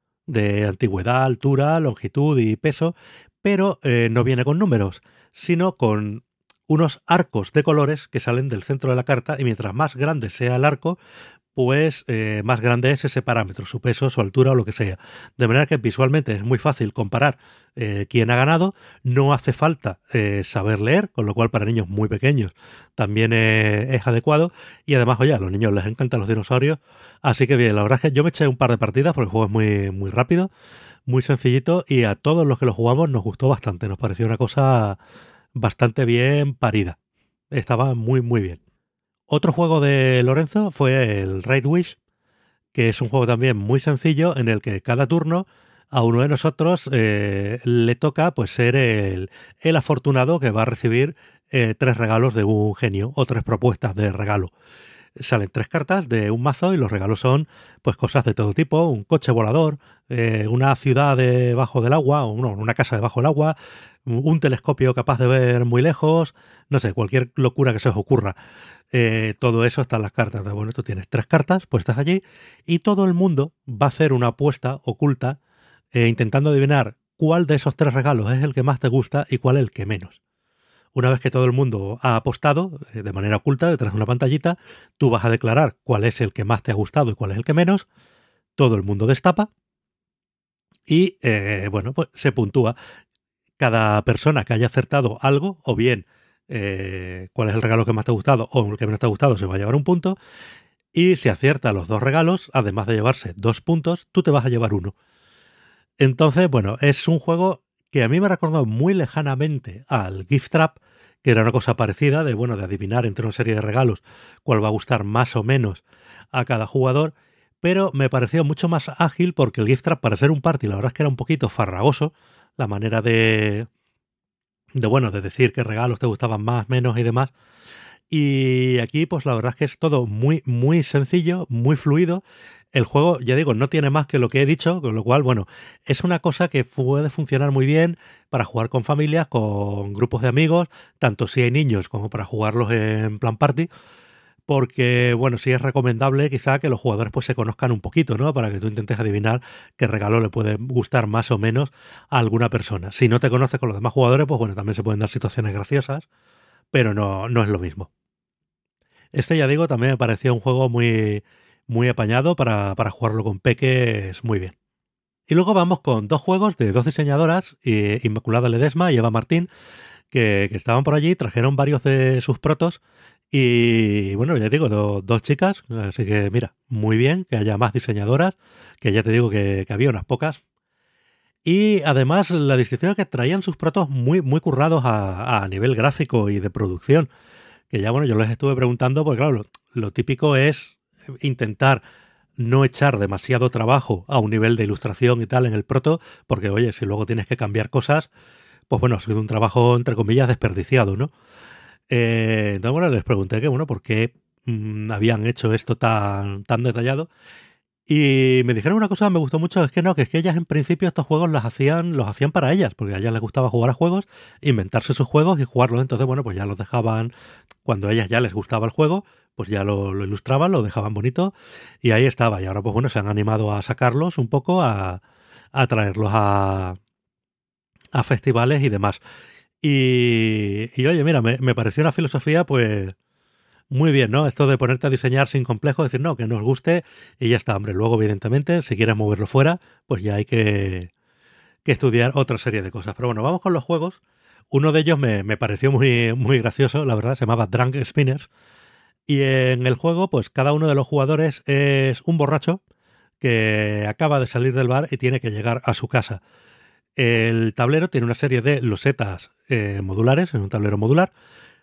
de antigüedad, altura, longitud y peso, pero eh, no viene con números, sino con unos arcos de colores que salen del centro de la carta y mientras más grande sea el arco, pues eh, más grande es ese parámetro, su peso, su altura o lo que sea. De manera que visualmente es muy fácil comparar eh, quién ha ganado. No hace falta eh, saber leer, con lo cual para niños muy pequeños también eh, es adecuado. Y además, oye, a los niños les encantan los dinosaurios. Así que bien, la verdad es que yo me eché un par de partidas porque el juego es muy, muy rápido, muy sencillito y a todos los que lo jugamos nos gustó bastante. Nos pareció una cosa bastante bien parida. Estaba muy, muy bien. Otro juego de Lorenzo fue el Raid Wish, que es un juego también muy sencillo en el que cada turno a uno de nosotros eh, le toca pues ser el, el afortunado que va a recibir eh, tres regalos de un genio o tres propuestas de regalo. Salen tres cartas de un mazo y los regalos son pues cosas de todo tipo, un coche volador, eh, una ciudad debajo del agua, o no, una casa debajo del agua, un telescopio capaz de ver muy lejos, no sé, cualquier locura que se os ocurra. Eh, todo eso está en las cartas. Entonces, bueno, tú tienes tres cartas puestas allí y todo el mundo va a hacer una apuesta oculta eh, intentando adivinar cuál de esos tres regalos es el que más te gusta y cuál es el que menos. Una vez que todo el mundo ha apostado eh, de manera oculta detrás de una pantallita, tú vas a declarar cuál es el que más te ha gustado y cuál es el que menos. Todo el mundo destapa y, eh, bueno, pues se puntúa. Cada persona que haya acertado algo, o bien eh, cuál es el regalo que más te ha gustado o el que menos te ha gustado, se va a llevar un punto. Y si acierta los dos regalos, además de llevarse dos puntos, tú te vas a llevar uno. Entonces, bueno, es un juego que a mí me recordó muy lejanamente al Gift Trap, que era una cosa parecida, de bueno, de adivinar entre una serie de regalos cuál va a gustar más o menos a cada jugador, pero me pareció mucho más ágil porque el Gift Trap, para ser un party, la verdad es que era un poquito farragoso, la manera de, de bueno, de decir qué regalos te gustaban más, menos y demás. Y aquí, pues la verdad es que es todo muy, muy sencillo, muy fluido. El juego, ya digo, no tiene más que lo que he dicho, con lo cual, bueno, es una cosa que puede funcionar muy bien para jugar con familias, con grupos de amigos, tanto si hay niños como para jugarlos en plan party, porque, bueno, sí es recomendable quizá que los jugadores pues se conozcan un poquito, ¿no? Para que tú intentes adivinar qué regalo le puede gustar más o menos a alguna persona. Si no te conoces con los demás jugadores, pues bueno, también se pueden dar situaciones graciosas, pero no, no es lo mismo. Este, ya digo, también me pareció un juego muy, muy apañado para, para jugarlo con peques muy bien. Y luego vamos con dos juegos de dos diseñadoras, Inmaculada Ledesma y Eva Martín, que, que estaban por allí, trajeron varios de sus protos. Y bueno, ya te digo, do, dos chicas, así que mira, muy bien que haya más diseñadoras, que ya te digo que, que había unas pocas. Y además la distinción es que traían sus protos muy, muy currados a, a nivel gráfico y de producción. Que ya bueno, yo les estuve preguntando, porque claro, lo, lo típico es intentar no echar demasiado trabajo a un nivel de ilustración y tal en el proto, porque oye, si luego tienes que cambiar cosas, pues bueno, ha sido un trabajo entre comillas desperdiciado, ¿no? Eh, entonces, bueno, les pregunté que, bueno, por qué mmm, habían hecho esto tan, tan detallado. Y me dijeron una cosa que me gustó mucho, es que no, que es que ellas en principio estos juegos las hacían, los hacían para ellas, porque a ellas les gustaba jugar a juegos, inventarse sus juegos y jugarlos. Entonces, bueno, pues ya los dejaban, cuando a ellas ya les gustaba el juego, pues ya lo, lo ilustraban, lo dejaban bonito, y ahí estaba. Y ahora, pues bueno, se han animado a sacarlos un poco, a, a traerlos a, a festivales y demás. Y, y oye, mira, me, me pareció una filosofía pues muy bien, ¿no? Esto de ponerte a diseñar sin complejo, decir, no, que nos guste y ya está, hombre. Luego, evidentemente, si quieres moverlo fuera, pues ya hay que, que estudiar otra serie de cosas. Pero bueno, vamos con los juegos. Uno de ellos me, me pareció muy, muy gracioso, la verdad, se llamaba Drunk Spinners. Y en el juego, pues cada uno de los jugadores es un borracho que acaba de salir del bar y tiene que llegar a su casa. El tablero tiene una serie de losetas eh, modulares, en un tablero modular,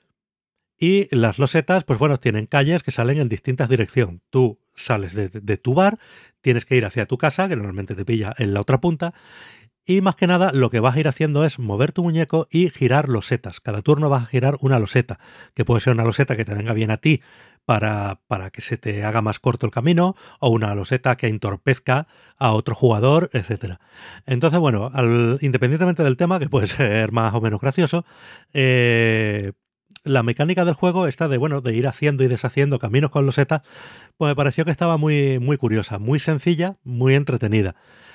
y las losetas, pues bueno, tienen calles que salen en distintas direcciones. Tú sales de, de tu bar, tienes que ir hacia tu casa, que normalmente te pilla en la otra punta, y más que nada lo que vas a ir haciendo es mover tu muñeco y girar losetas. Cada turno vas a girar una loseta, que puede ser una loseta que te venga bien a ti para, para que se te haga más corto el camino, o una loseta que entorpezca a otro jugador, etcétera. Entonces, bueno, al, independientemente del tema, que puede ser más o menos gracioso, eh, la mecánica del juego está de, bueno, de ir haciendo y deshaciendo caminos con losetas, pues me pareció que estaba muy, muy curiosa, muy sencilla, muy entretenida.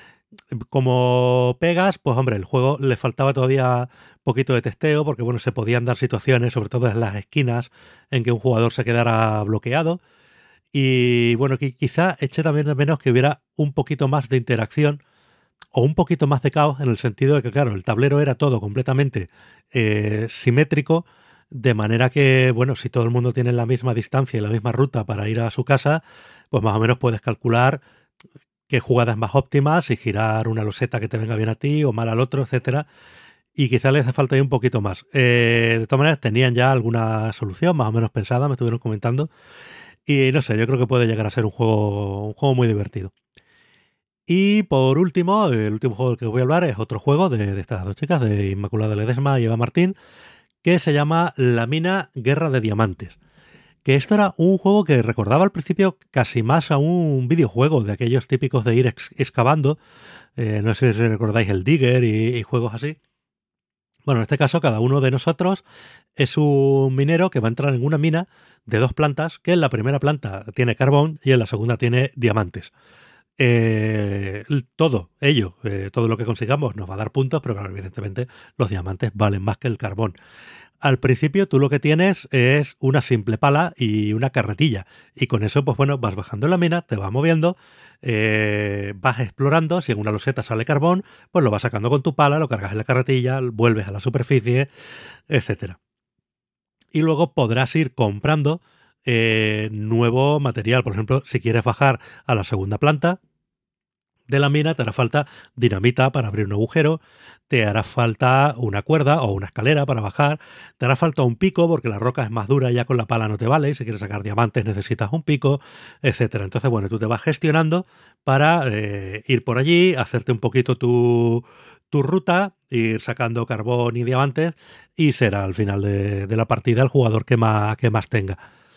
Como pegas, pues hombre, el juego le faltaba todavía poquito de testeo, porque bueno, se podían dar situaciones, sobre todo en las esquinas, en que un jugador se quedara bloqueado. Y bueno, que quizá eché también de menos que hubiera un poquito más de interacción o un poquito más de caos, en el sentido de que, claro, el tablero era todo completamente eh, simétrico, de manera que, bueno, si todo el mundo tiene la misma distancia y la misma ruta para ir a su casa, pues más o menos puedes calcular qué jugadas más óptimas y girar una loseta que te venga bien a ti o mal al otro, etcétera. Y quizá les hace falta ahí un poquito más. Eh, de todas maneras, tenían ya alguna solución más o menos pensada, me estuvieron comentando. Y no sé, yo creo que puede llegar a ser un juego, un juego muy divertido. Y por último, el último juego del que voy a hablar es otro juego de, de estas dos chicas, de Inmaculada Ledesma y Eva Martín, que se llama La Mina Guerra de Diamantes. Que esto era un juego que recordaba al principio casi más a un videojuego de aquellos típicos de ir ex excavando. Eh, no sé si recordáis el Digger y, y juegos así. Bueno, en este caso cada uno de nosotros es un minero que va a entrar en una mina de dos plantas, que en la primera planta tiene carbón y en la segunda tiene diamantes. Eh, todo ello, eh, todo lo que consigamos nos va a dar puntos, pero claro, evidentemente los diamantes valen más que el carbón. Al principio tú lo que tienes es una simple pala y una carretilla, y con eso pues bueno, vas bajando en la mina, te vas moviendo, eh, vas explorando. Si en una loseta sale carbón, pues lo vas sacando con tu pala, lo cargas en la carretilla, vuelves a la superficie, etcétera. Y luego podrás ir comprando eh, nuevo material. Por ejemplo, si quieres bajar a la segunda planta de la mina, te hará falta dinamita para abrir un agujero, te hará falta una cuerda o una escalera para bajar, te hará falta un pico porque la roca es más dura y ya con la pala no te vale, y si quieres sacar diamantes necesitas un pico, etcétera. Entonces, bueno, tú te vas gestionando para eh, ir por allí, hacerte un poquito tu, tu ruta, ir sacando carbón y diamantes, y será al final de, de la partida el jugador que más, que más tenga.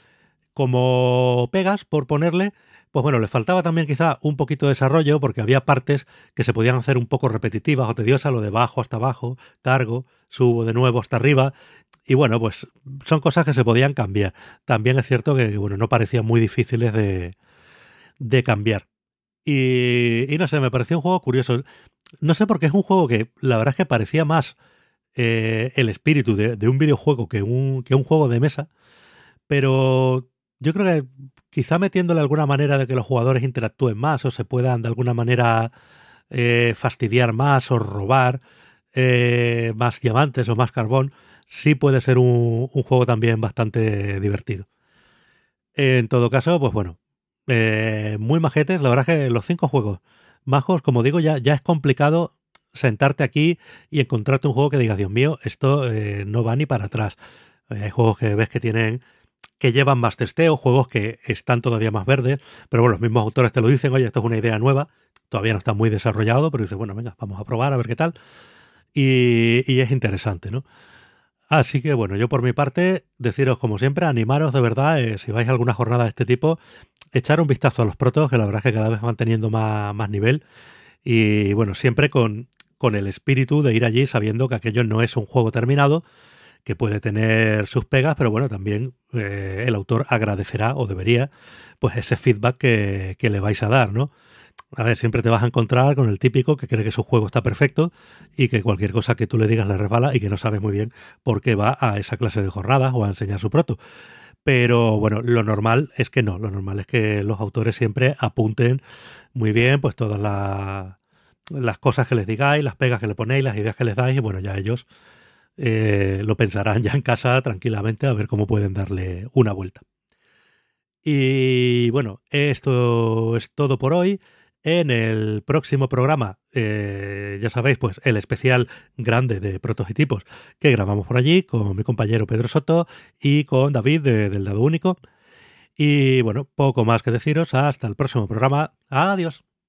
Como pegas, por ponerle, pues bueno, le faltaba también quizá un poquito de desarrollo, porque había partes que se podían hacer un poco repetitivas o tediosas, lo de bajo hasta abajo, cargo, subo de nuevo hasta arriba, Y bueno, pues son cosas que se podían cambiar. También es cierto que, bueno, no parecían muy difíciles de, de cambiar. Y, y no sé, me pareció un juego curioso. No sé por qué es un juego que la verdad es que parecía más eh, el espíritu de, de un videojuego que un, que un juego de mesa. Pero yo creo que quizá metiéndole alguna manera de que los jugadores interactúen más o se puedan de alguna manera eh, fastidiar más o robar eh, más diamantes o más carbón, sí puede ser un, un juego también bastante divertido. En todo caso, pues bueno, eh, muy majetes. La verdad es que los cinco juegos majos, como digo, ya, ya es complicado sentarte aquí y encontrarte un juego que digas, Dios mío, esto eh, no va ni para atrás. Eh, hay juegos que ves que tienen que llevan más testeo, juegos que están todavía más verdes, pero bueno, los mismos autores te lo dicen, oye, esto es una idea nueva, todavía no está muy desarrollado, pero dices, bueno, venga, vamos a probar a ver qué tal. Y, y es interesante, ¿no? Así que bueno, yo por mi parte, deciros como siempre, animaros de verdad, eh, si vais a alguna jornada de este tipo, echar un vistazo a los protos, que la verdad es que cada vez van teniendo más, más nivel. Y bueno, siempre con, con el espíritu de ir allí sabiendo que aquello no es un juego terminado, que puede tener sus pegas, pero bueno, también eh, el autor agradecerá, o debería, pues ese feedback que, que le vais a dar, ¿no? A ver, siempre te vas a encontrar con el típico que cree que su juego está perfecto y que cualquier cosa que tú le digas le resbala y que no sabe muy bien por qué va a esa clase de jornadas o a enseñar su proto. Pero bueno, lo normal es que no, lo normal es que los autores siempre apunten muy bien pues todas la, las cosas que les digáis, las pegas que le ponéis, las ideas que les dais y bueno, ya ellos eh, lo pensarán ya en casa tranquilamente a ver cómo pueden darle una vuelta. Y bueno, esto es todo por hoy. En el próximo programa, eh, ya sabéis, pues el especial grande de prototipos que grabamos por allí con mi compañero Pedro Soto y con David de, del Dado Único. Y bueno, poco más que deciros. Hasta el próximo programa. Adiós.